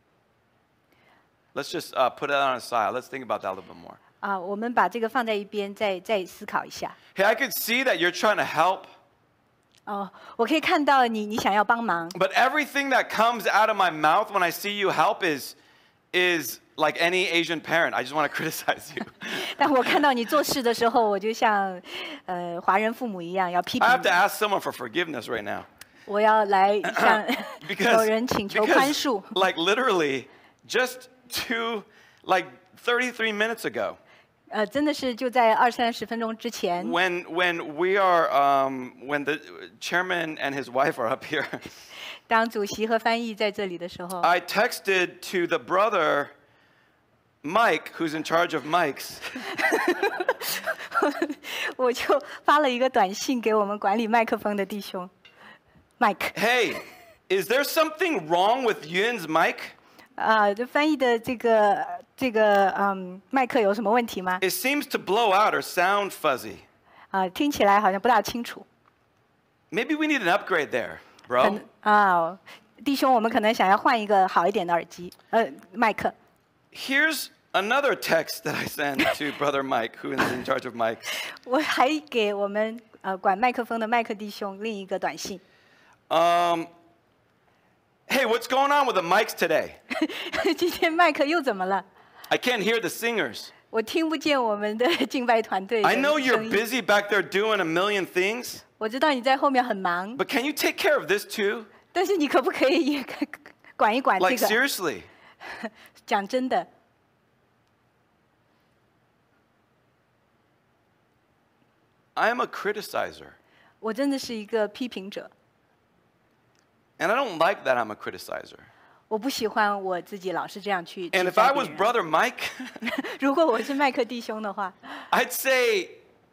Let's just uh, put it on a side. Let's think about that a little bit more. 啊，我们把这个放在一边，再再思考一下。 Hey, I could see that you're trying to help, 哦，我可以看到你，你想要帮忙， but everything that comes out of my mouth when I see you help is is like any Asian parent. I just want to criticize you. 但我看到你做事的时候，我就像呃华人父母一样，要批 I 评 have to 你。 ask someone for forgiveness right now. 我要来向 Because, 有人请求宽 because 恕。 like literally just two like thirty-three minutes ago, 呃，真的是就在二三十分钟之前， when when we are um, when the chairman and his wife are up here, 当主席和翻译在这里的时候， I texted to the brother Mike, who's in charge of mics, 我就发了一个短信给我们管理麦克风的弟兄，Mike。 hey, is there something wrong with Yun's mic? 啊，这翻译的这个这个嗯，麦克有什么问题吗？ It seems to blow out or sound fuzzy. 啊，听起来好像不大清楚。 Maybe we need an upgrade there, 可 bro. 能啊，弟兄，我们可能想要换一个好一点的耳机，呃，麦克。 Here's another text that I sent to brother Mike, who is in charge of mics. 我还给我们呃管麦克风的麦克弟兄另一个短信。 Um, hey, what's going on with the mics today? 今天麦克又怎么了？ I can't hear the singers. 我听不见我们的敬拜团队的 I know you're 声音。 busy back there doing a million things, 我知道你在后面很忙， but can you take care of this too? 但是你可不可以也管一管这 Like 个？ seriously. 讲真的， I am a criticizer. 我真的是一个批评者。 And I don't like that I'm a criticizer. 我不喜欢我自己老是这样去 And 指 if I 责 was 别人。 Brother Mike, 如果我是麦克弟兄的话， I'd say,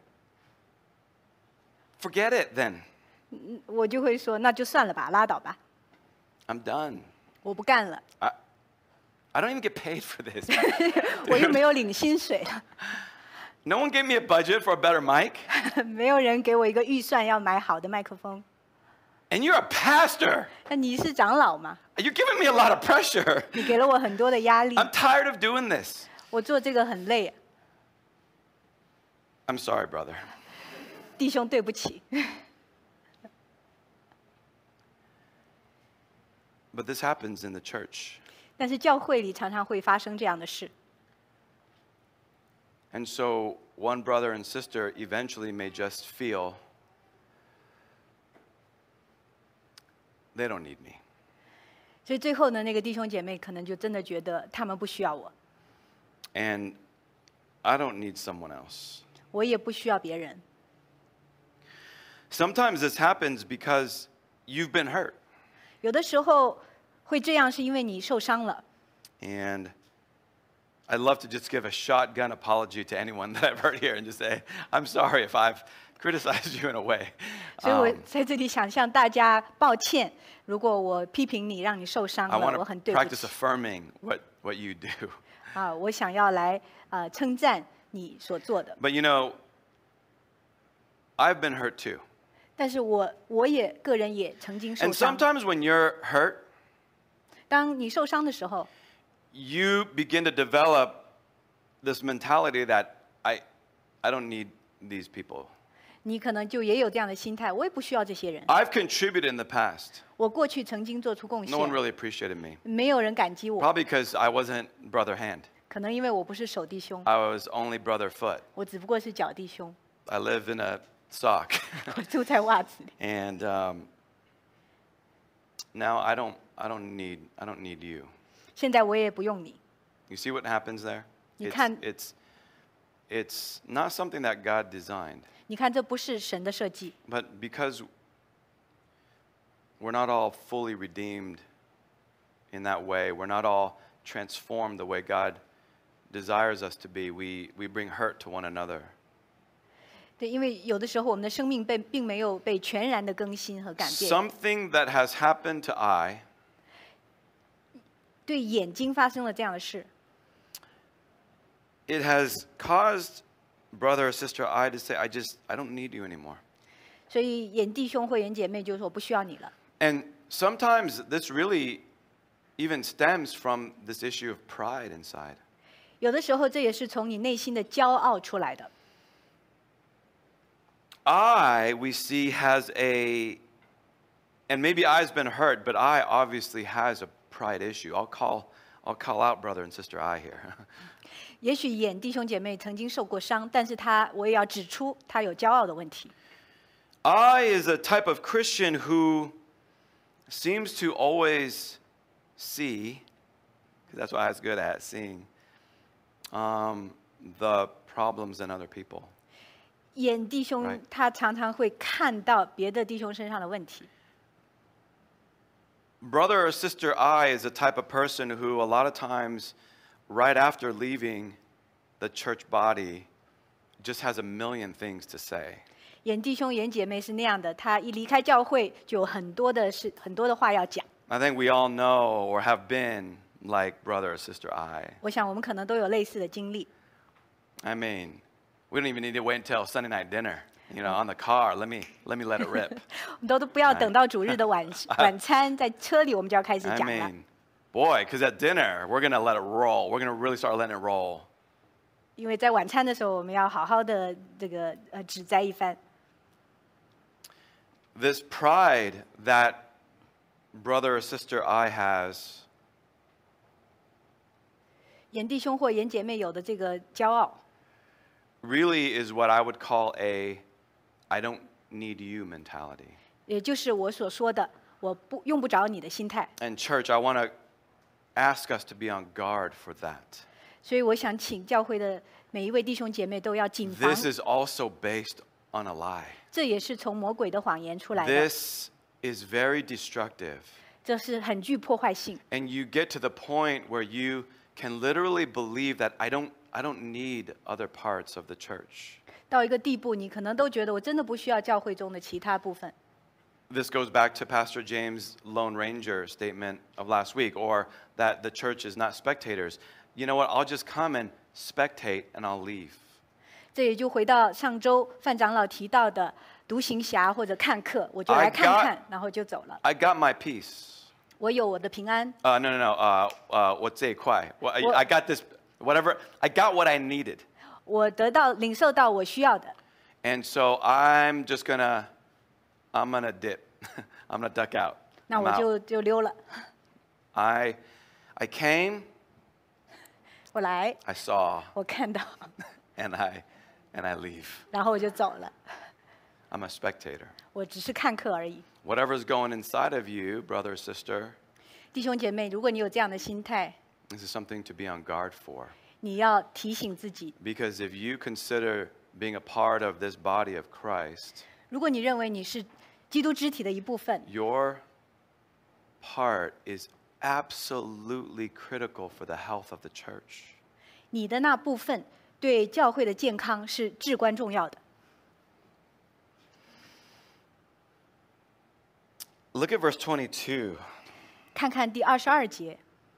forget it then. 我就会说那就算了吧，拉倒吧， I'm done. 我不干了， I, I don't even get paid for this. 我又没有领薪水了， No one gave me a budget for a better mic. 没有人给我一个预算要买好的麦克风。 And you're a pastor. 那你是长老嘛？ You're giving me a lot of pressure. 你给了我很多的压力， I'm tired of doing this. 我做这个很累。 I'm sorry, brother. 弟兄，对不起。 But this happens in the church. 但是教会里常常会发生这样的事， And so one brother and sister eventually may just feel they don't need me. 所以最后呢，那个弟兄姐妹可能就真的觉得他们不需要我， And I don't need someone else. 我也不需要别人。 Sometimes this happens because you've been hurt. 有的时候会这样，是因为你受伤了。 And I'd love to just give a shotgun apology to anyone that I've hurt here and just say, I'm sorry if I've criticized you in a way. 所以我 Um, 在这里想向大家抱歉，如果我批评你，让你受伤 I 了， want 我 to 很对不 practice 起。 affirming what, what you do. 啊，我想要来呃称赞你所做的， But you know, I've been hurt too. 但是我我也个人也曾经受 And 伤。 sometimes when you're hurt, 当你受伤的时候， you begin to develop this mentality that I, I don't need these people. 你可能就也有这样的心态，我也不需要这些人。 I've contributed in the past. 我过去曾经做出贡 No one 献， really appreciated me. 没有人感激我， Probably because I wasn't brother hand. 可能因为我不是手弟兄， I was only brother foot. 我只不过是脚弟兄， I live in a sock. 我住在袜子里。 And um, now I don't, I don't need, I don't need you. 现在我也不用你， You see what happens there? 你 It's, 看- it's, it's not something that God designed, 你看这不是神的设计， but because we're not all fully redeemed in that way, we're not all transformed the way God desires us to be, we, we bring hurt to one another. 对，因为有的时候我们的生命被并没有被全然的更新和改变。 Something that has happened to I 对眼睛发生了这样的事， it has caused brother or sister I to say, I just, I don't need you anymore. 所以眼弟兄或眼姐妹就说我不需要你了。 And sometimes this really even stems from this issue of pride inside. 有的时候这也是从你内心的骄傲出来的。 I, we see, has a, and maybe I's been hurt, but I obviously has a pride issue. I'll call, I'll call out brother and sister I here. 也许眼弟兄姐妹曾经受过伤，但是他我也要指出他有骄傲的问题。 I is a type of Christian who seems to always see, because that's what I was good at, seeing, um, the problems in other people. 眼弟兄 Right. 他常常会看到别的弟兄身上的问题。 Brother or sister I is a type of person who a lot of times, right after leaving the church body, just has a million things to say. 眼弟兄、眼姐妹是那样的，他一离开教会，就有很多的事、很多的话要讲。 I think we all know or have been like brother or sister I. 我想我们可能都有类似的经历。 I mean, we don't even need to wait until Sunday night dinner. You know, on the car, let me let me let it rip. 我们都都不要等到主日的晚晚餐，在车里我们就要开始 I 讲了。 mean, boy, because at dinner we're gonna let it roll. We're gonna really start letting it roll. 因为在晚餐的时候，我们要好好的这个呃指摘一番。 This pride that brother or sister I has 眼弟兄或眼姐妹有的这个骄傲， really is what I would call a I don't need you mentality. 也就是我所说的，我不用不着你的心态。 And church, I want to ask us to be on guard for that. 所以我想请教会的每一位弟兄姐妹都要谨防， This is also based on a lie. 这也是从魔鬼的谎言出来的。 This is very destructive. 这是很具破坏性。 And you get to the point where you can literally believe that I don't, I don't need other parts of the church. 到一个地步，你可能都觉得我真的不需要教会中的其他部分。 This goes back to Pastor James' Lone Ranger statement of last week, or that the church is not spectators. You know what? I'll just come and spectate and I'll leave. 这也就回到上周范长老提到的独行侠或者看客，我就来 I 看 got- 看，然后就走了。 I got my peace. 我有我的平安， Uh, no, no, no. Uh, uh, what's it? Well, I, Well- I got this, whatever. I got what I needed. 我得到领受到我需要的， And so I'm just gonna, I'm gonna dip. I'm gonna duck out. 那 I'm 我 out. 就就溜了。 I, I came, 我来， I saw, 我看到， and I, and I leave. 然后我就走了。 I'm a spectator. 我只是看客而已。 Whatever's going inside of you, brother or sister, 弟兄姐妹，如果你有这样的心态， this is something to be on guard for. 你要提醒自己， Because if you consider being a part of this body of Christ, 如果你认为你是基督肢体的一部分， your part is absolutely critical for the health of the church. 你的那部分对教会的健康是至关重要的。 Look at verse twenty-two. 看看第二十二节，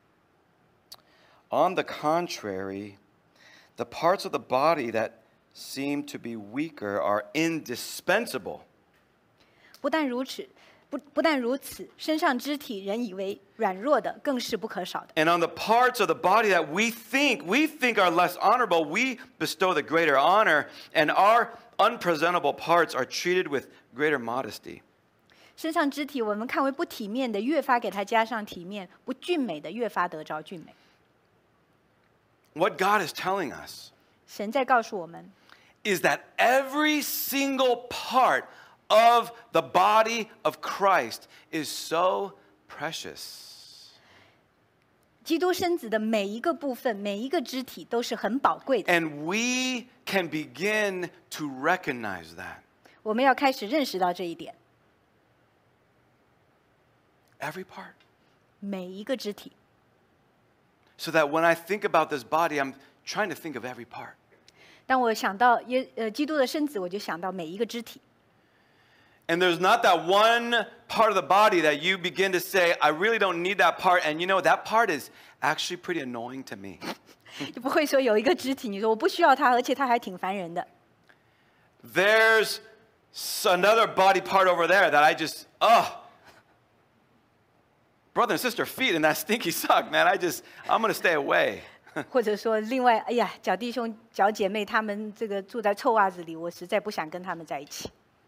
On the contrary, the parts of the body that seem to be weaker are indispensable. 不但如此，不不但如此，身上肢体人以为软弱的，更是不可少的。 And on the parts of the body that we think we think are less honorable, we bestow the greater honor, and our unpresentable parts are treated with greater modesty. 身上肢体我们看为不体面的，越发给它加上体面；不俊美的，越发得着俊美。 What God is telling us 神在告诉我们， is that every single part of the body of Christ is so precious. 基督身子的每一个部分、每一个肢体都是很宝贵的。 And we can begin to recognize that. 我们要开始认识到这一点， Every part. 每一个肢体。 So that when I think about this body, I'm trying to think of every part. 当我想到耶呃基督的身子，我就想到每一个肢体。 And there's not that one part of the body that you begin to say, I really don't need that part. And you know, that part is actually pretty annoying to me. 就不会说有一个肢体，你说我不需要它，而且它还挺烦人的。 There's s- another body part over there that I just, oh, brother and sister feet and that stinky sock, man. I just, I'm going to stay away. 或者说，另外，哎呀，小弟兄、小姐妹他们这个住在臭袜子里，我实在不想跟他们在一起。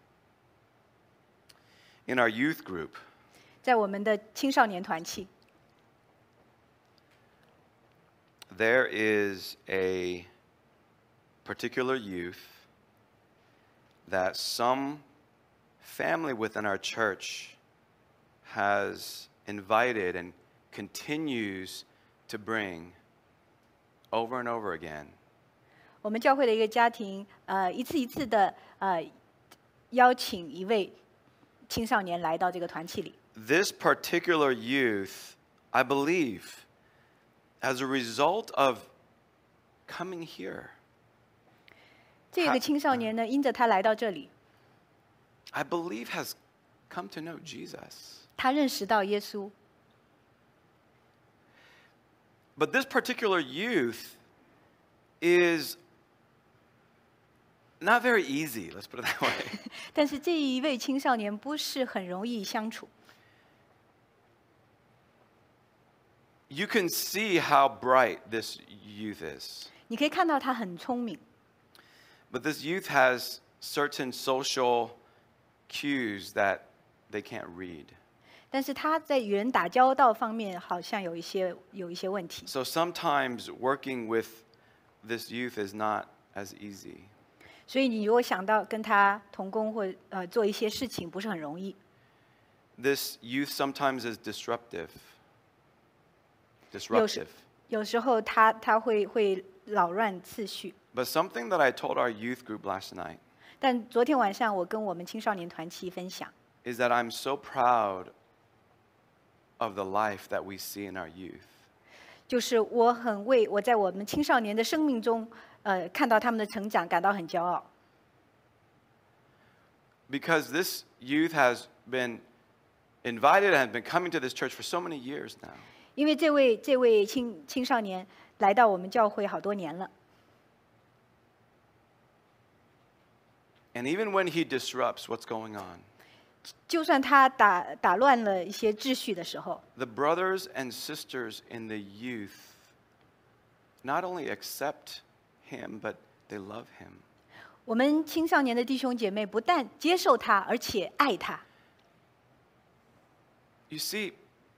In our youth group, 在我们的青少年团契， there is a particular youth that some family within our church has invited and continues to bring over and over again. 我们教会的一个家庭，呃，一次一次的呃邀请一位青少年来到这个团契里。 This particular youth, I believe, as a result of coming here, 这个青少年呢，因着他来到这里， I believe has come to know Jesus. 他认识到耶稣。 But this particular youth is not very easy, let's put it that way. 但是这一位青少年不是很容易相处。 You can see how bright this youth is. 你可以看到他很聪明， But this youth has certain social cues that they can't read. 但是他在与人打交道方面好像有一些有一些问题。 So sometimes working with this youth is not as easy. 所以你如果想到跟他同工或呃做一些事情，不是很容易。 This youth sometimes is disruptive. 有 Disruptive. 时有时候他他会会扰乱次序。 But something that I told our youth group last night 但昨天晚上我跟我们青少年团契分享， is that I'm so proud of the life that we see in our youth. 就是我很为我在我们青少年的生命中，呃，看到他们的成长感到很骄傲。 Because this youth has been invited and has been coming to this church for so many years now. 因为这位这位青青少年来到我们教会好多年了， And even when he disrupts what's going on, 就算他打打乱了一些秩序的时候， the brothers and sisters in the youth not only accept him, but they love him. 我们青少年的弟兄姐妹不但接受他，而且爱他。 You see,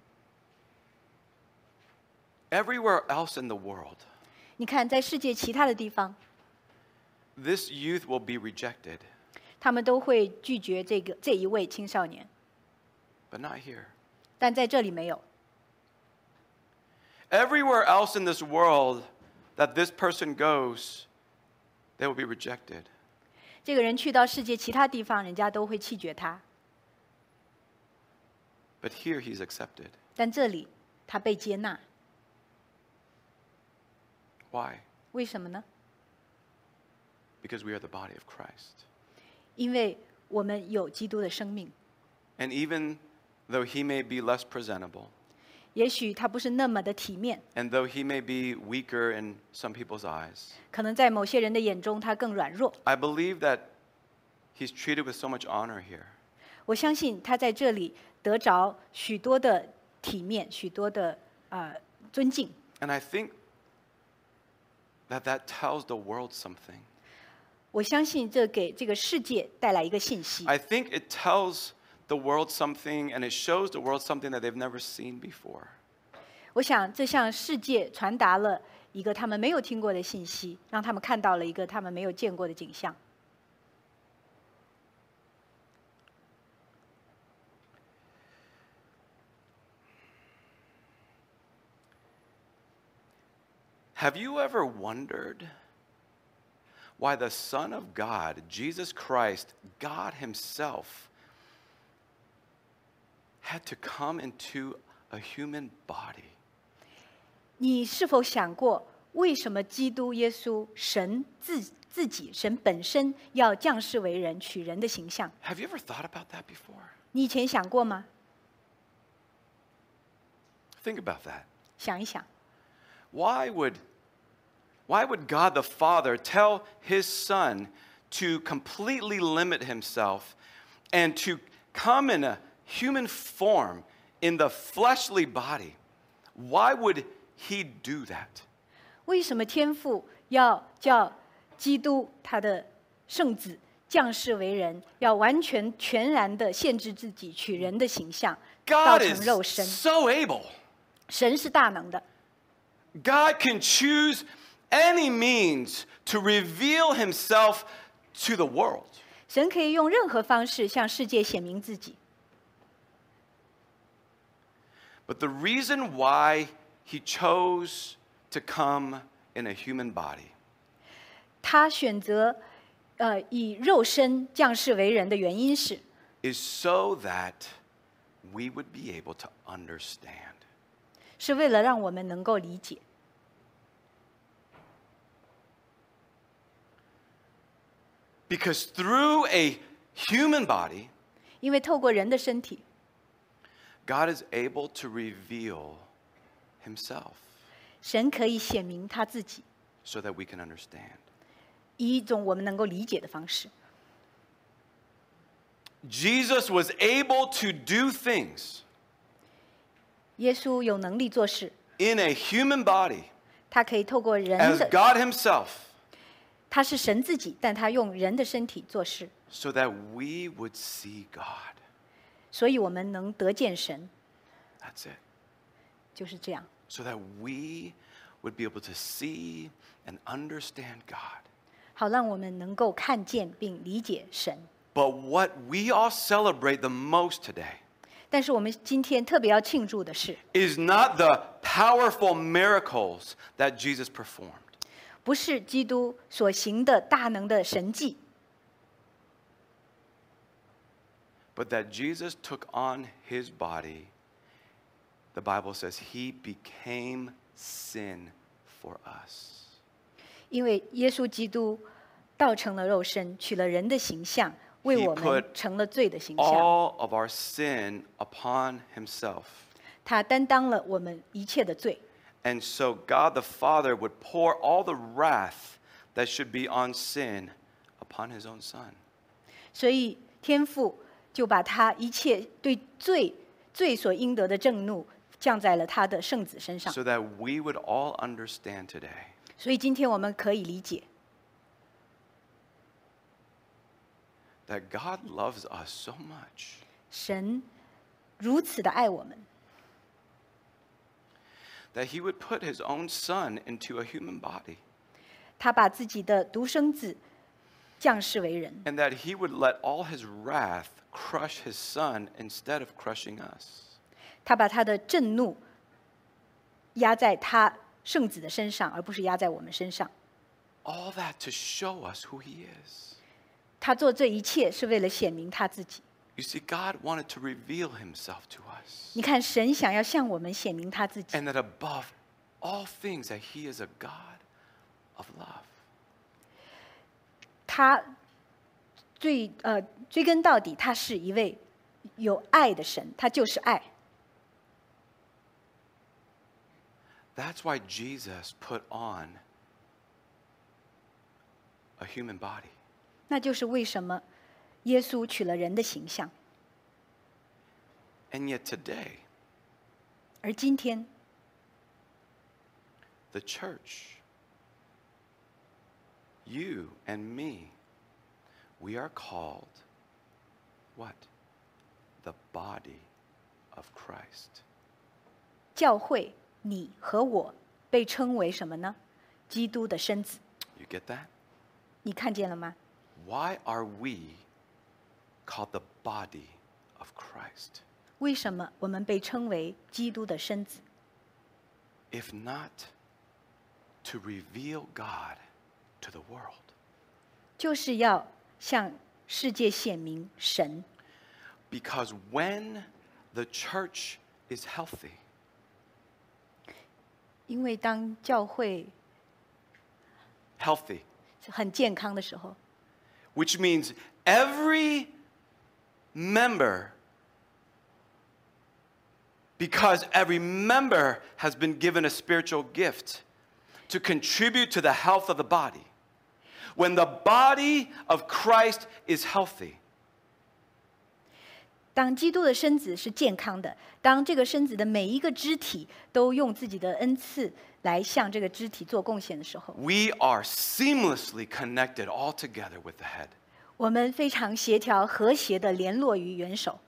everywhere else in the world, 你看，在世界其他的地方， this youth will be rejected, 他们都会拒绝这个这一位青少年， but not here. 但在这里没有。 Everywhere else in this world that this person goes, they will be rejected. 这个人去到世界其他地方，人家都会弃绝他， But here he's accepted. 但这里他被接纳， Why? 为什么呢？ Because we are the body of Christ. 因为我们有基督的生命。 And even though he may be less presentable, 也许他不是那么的体面， and though he may be weaker in some people's eyes, 可能在某些人的眼中他更软弱。 I believe that he's treated with so much honor here. 我相信他在这里得着许多的体面，许多的呃尊敬。 And I think that that tells the world something. 我相信这给这个世界带来一个信息。 I think it tells the world something, and it shows the world something that they've never seen before. 我想这向世界传达了一个他们没有听过的信息，让他们看到了一个他们没有见过的景象。 Have you ever wondered why the Son of God, Jesus Christ, God Himself, had to come into a human body? 你是否想过，为什么基督耶稣神自自己神本身要降世为人，取人的形象？ Have you ever thought about that before? 你以前想过吗？ Think about that. 想一想， Why would, why would God the Father tell His Son to completely limit Himself and to come in a human form in the fleshly body? Why would He do that? 为什么天父要叫基督他的圣子降世为人，要完全全然的限制自己，取人的形象，道 God 成 is 肉身？ so able. 神是大能的， God can choose any means to reveal Himself to the world. 神可以用任何方式向世界显明自己。 But the reason why He chose to come in a human body 他选择呃以肉身降世为人的原因是， is so that we would be able to understand. 是为了让我们能够理解。 Because through a human body, 因为透过人的身体， God is able to reveal Himself 神可以显明他自己， so that we can understand. 以一种我们能够理解的方式。 Jesus was able to do things 耶稣有能力做事， in a human body 他可以透过人 as 的， God Himself 他是神自己，但他用人的身体做事， so that we would see God. 所以我们能得见神， That's it. 就是这样。 So that we would be able to see and understand God. 好，让我们能够看见并理解神。 But what we all celebrate the most today 但是我们今天特别要庆祝的是， is not the powerful miracles that Jesus performed, 不是基督所行的大能的神迹， but that Jesus took on His body the Bible says he became sin for us. 因为耶稣基督道成了肉身，取了人的形象，为 He 我们 put 成了罪的形象。 all of our sin upon himself. 他担当了我们一切的罪。 And so God the Father would pour all the wrath that should be on sin upon his own son. 所以天父就把他一切对罪罪所应得的震怒降在了他的圣子身上。 So that we would all understand today 所以今天我们可以理解， that God loves us so much 神如此的爱我们， that he would put his own son into a human body 他把自己的独生子降世为人， and that he would let all his wrath crush his son instead of crushing us. 他把他的震怒压在他圣子的身上，而不是压在我们身上。 All that to show us who he is. 他做这一切是为了显明他自己。 You see, God wanted to reveal himself to us. 你看，神想要向我们显明他自己， And that above all things, that he is a God of love. 他最呃追根到底，他是一位有爱的神，他就是爱。 That's why Jesus put on a human body. 那就是为什么耶稣取了人的形象， And yet today, 而今天 the church, you and me, we are called what? The body of Christ. 教会，你和我被称为什么呢？基督的身子。 You get that? 你看见了吗？ Why are we called the body of Christ? 为什么我们被称为基督的身子？ If not to reveal God to the world. 就是要向世界显明神。 Because when the church is healthy, 因为当教会 healthy, 很健康的时候， which means every member, because every member has been given a spiritual gift to contribute to the health of the body. When the body of Christ is healthy, 当基督的身子是健康的，当这个身子的每一个肢体都用自己的恩赐来向这个肢体做贡献的时候， we are seamlessly connected all together with the head. 我们非常协调和谐的联络于元首。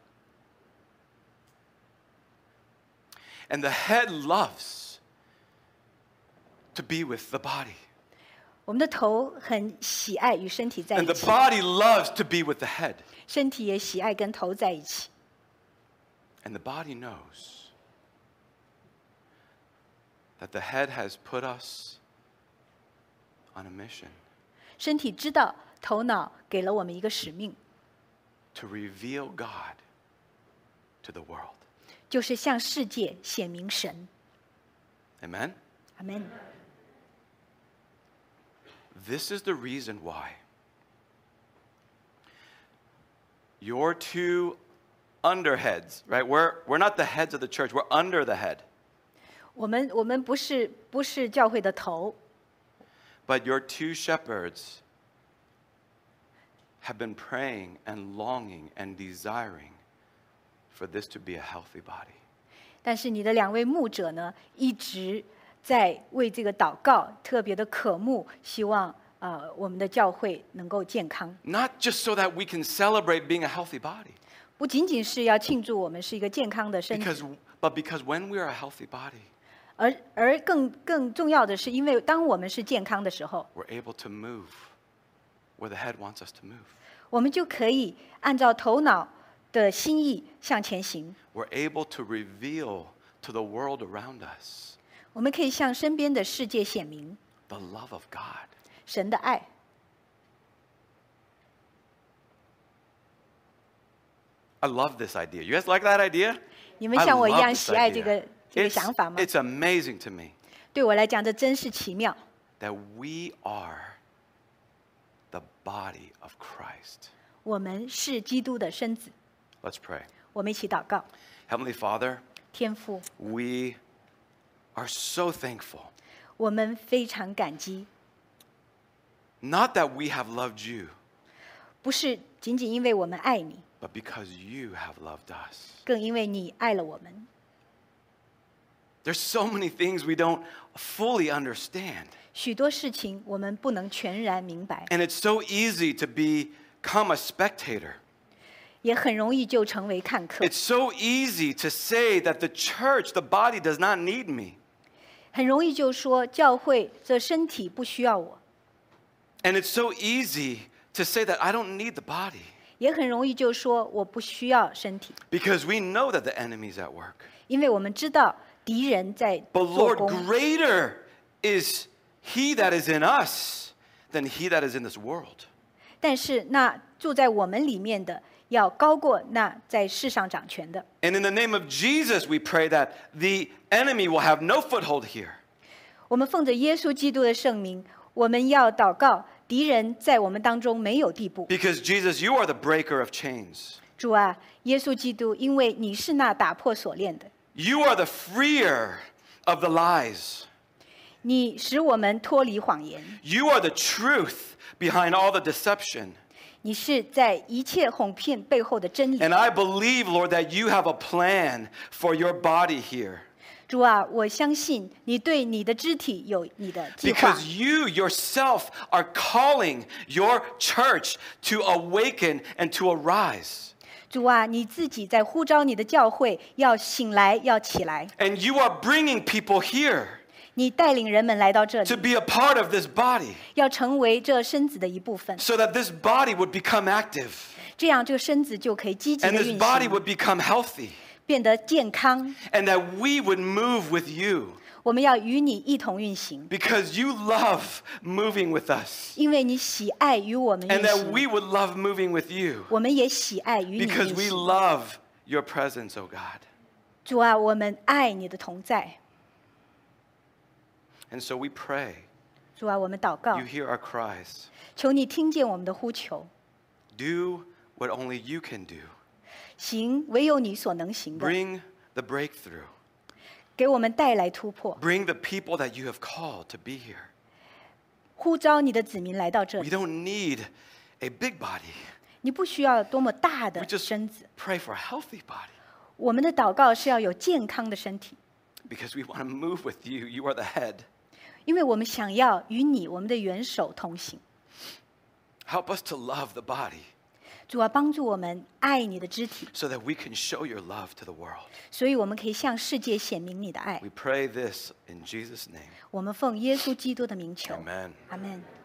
And the head loves to be with the body. 我们的头很喜爱与身体在 And 一 the 起， body loves to be with the head. 身体也喜爱跟头在一起。 And the body knows that the head has put us on a mission 身体知道，头脑给了我们一个使命， to reveal God to the world. 就是向世界显明神。 Amen? 阿门。 This is the reason why your two underheads, right? We're, we're not the heads of the church, we're under the head. 我们我们不是不是教会的头， But your two shepherds have been praying and longing and desiring for this to be a healthy body. 但是你的两位牧者呢，一直在为这个祷告，特别的渴慕，希望呃我们的教会能够健康， Not just so that we can celebrate being a healthy body, 不仅仅是要庆祝我们是一个健康的身体， because, but because when we are a healthy body, 而而更更重要的是，因为当我们是健康的时候， we're able to move where the head wants us to move. 我们就可以按照头脑的心意向前行， We're able to reveal to the world around us 我们可以向身边的世界显明 the love of God. 神的爱。 I love this idea. You guys like that idea? 你们 I 像我一 love 样 this 喜爱这 idea. 个这个 It's, 想法吗？ it's amazing to me 对我来讲，这真是奇妙。 that we are the body of Christ. 我们是基督的身子， Let's pray. 我们一起祷告。 Heavenly Father, 天父， we are so thankful. 我们非常感激， Not that we have loved you, 不是仅仅因为我们爱你， but because you have loved us. 更因为你爱了我们。 There's so many things we don't fully understand. 许多事情我们不能全然明白， And it's so easy to become a spectator. 也很容易就成为看客， It's so easy to say that the church, the body, does not need me. 很容易就说教会这身体不需要我， And it's so easy to say that I don't need the body 也很容易就说我不需要身体， because we know that the enemy's at work. 因为我们知道敌人在 But 做 Lord, 工。 greater is he that is in us than he that is in this world. 但是那住在我们里面的，要高过那在世上掌权的。 And in the name of Jesus, we pray that the enemy will have no foothold here. 我们奉着耶稣基督的圣名，我们要祷告，敌人在我们当中没有地步。 Because Jesus, you are the breaker of chains. 主啊，耶稣基督，因为你是那打破锁链的， You are the freer of the lies. 你使我们脱离谎言， You are the truth behind all the deception. 你是在一切哄骗背后的真理。 And I believe, Lord, that you have a plan for your body here. 主啊，我相信你对你的肢体有你的计划， Because you yourself are calling your church to awaken and to arise. 主啊，你自己在呼召你的教会要醒来，要起来。 And you are bringing people here 你带领人们来到这 to 里， be a part of this body 要成为这身子的一部分， so that this body would become active 这样这个身子就可以积极 and 的 this 运 body 行， would become healthy 变得健康。 and that we would move with you 我们要与你一同运行， because you love moving with us 因为你喜爱与我们 and 运 that 行， we would love moving with you 我们也喜爱与你 because 运 we 行。 love your presence, oh God. 主啊，我们爱你的同在。 And so we pray 主啊，我们祷告 you，hear our cries. 求你听见我们的呼求， Do what only you can do. 行唯有你所能行的， Bring the breakthrough. 给我们带来突破， Bring the people that you have called to be here. 呼召你的子民来到这 We 里。 don't need a big body. 你不需要多么大 We 的 just 身子， pray for a healthy body 我们的祷告是要有健康的身体， because we want to move with you. You are the head. 因为我们想要与你，我们的元首同行。 Help us to love the body 主啊，帮助我们爱你的肢体， so that we can show your love to the world. 所以我们可以向世界显明你的爱。 We pray this in Jesus' name. 我们奉耶稣基督的名求， Amen. 阿门。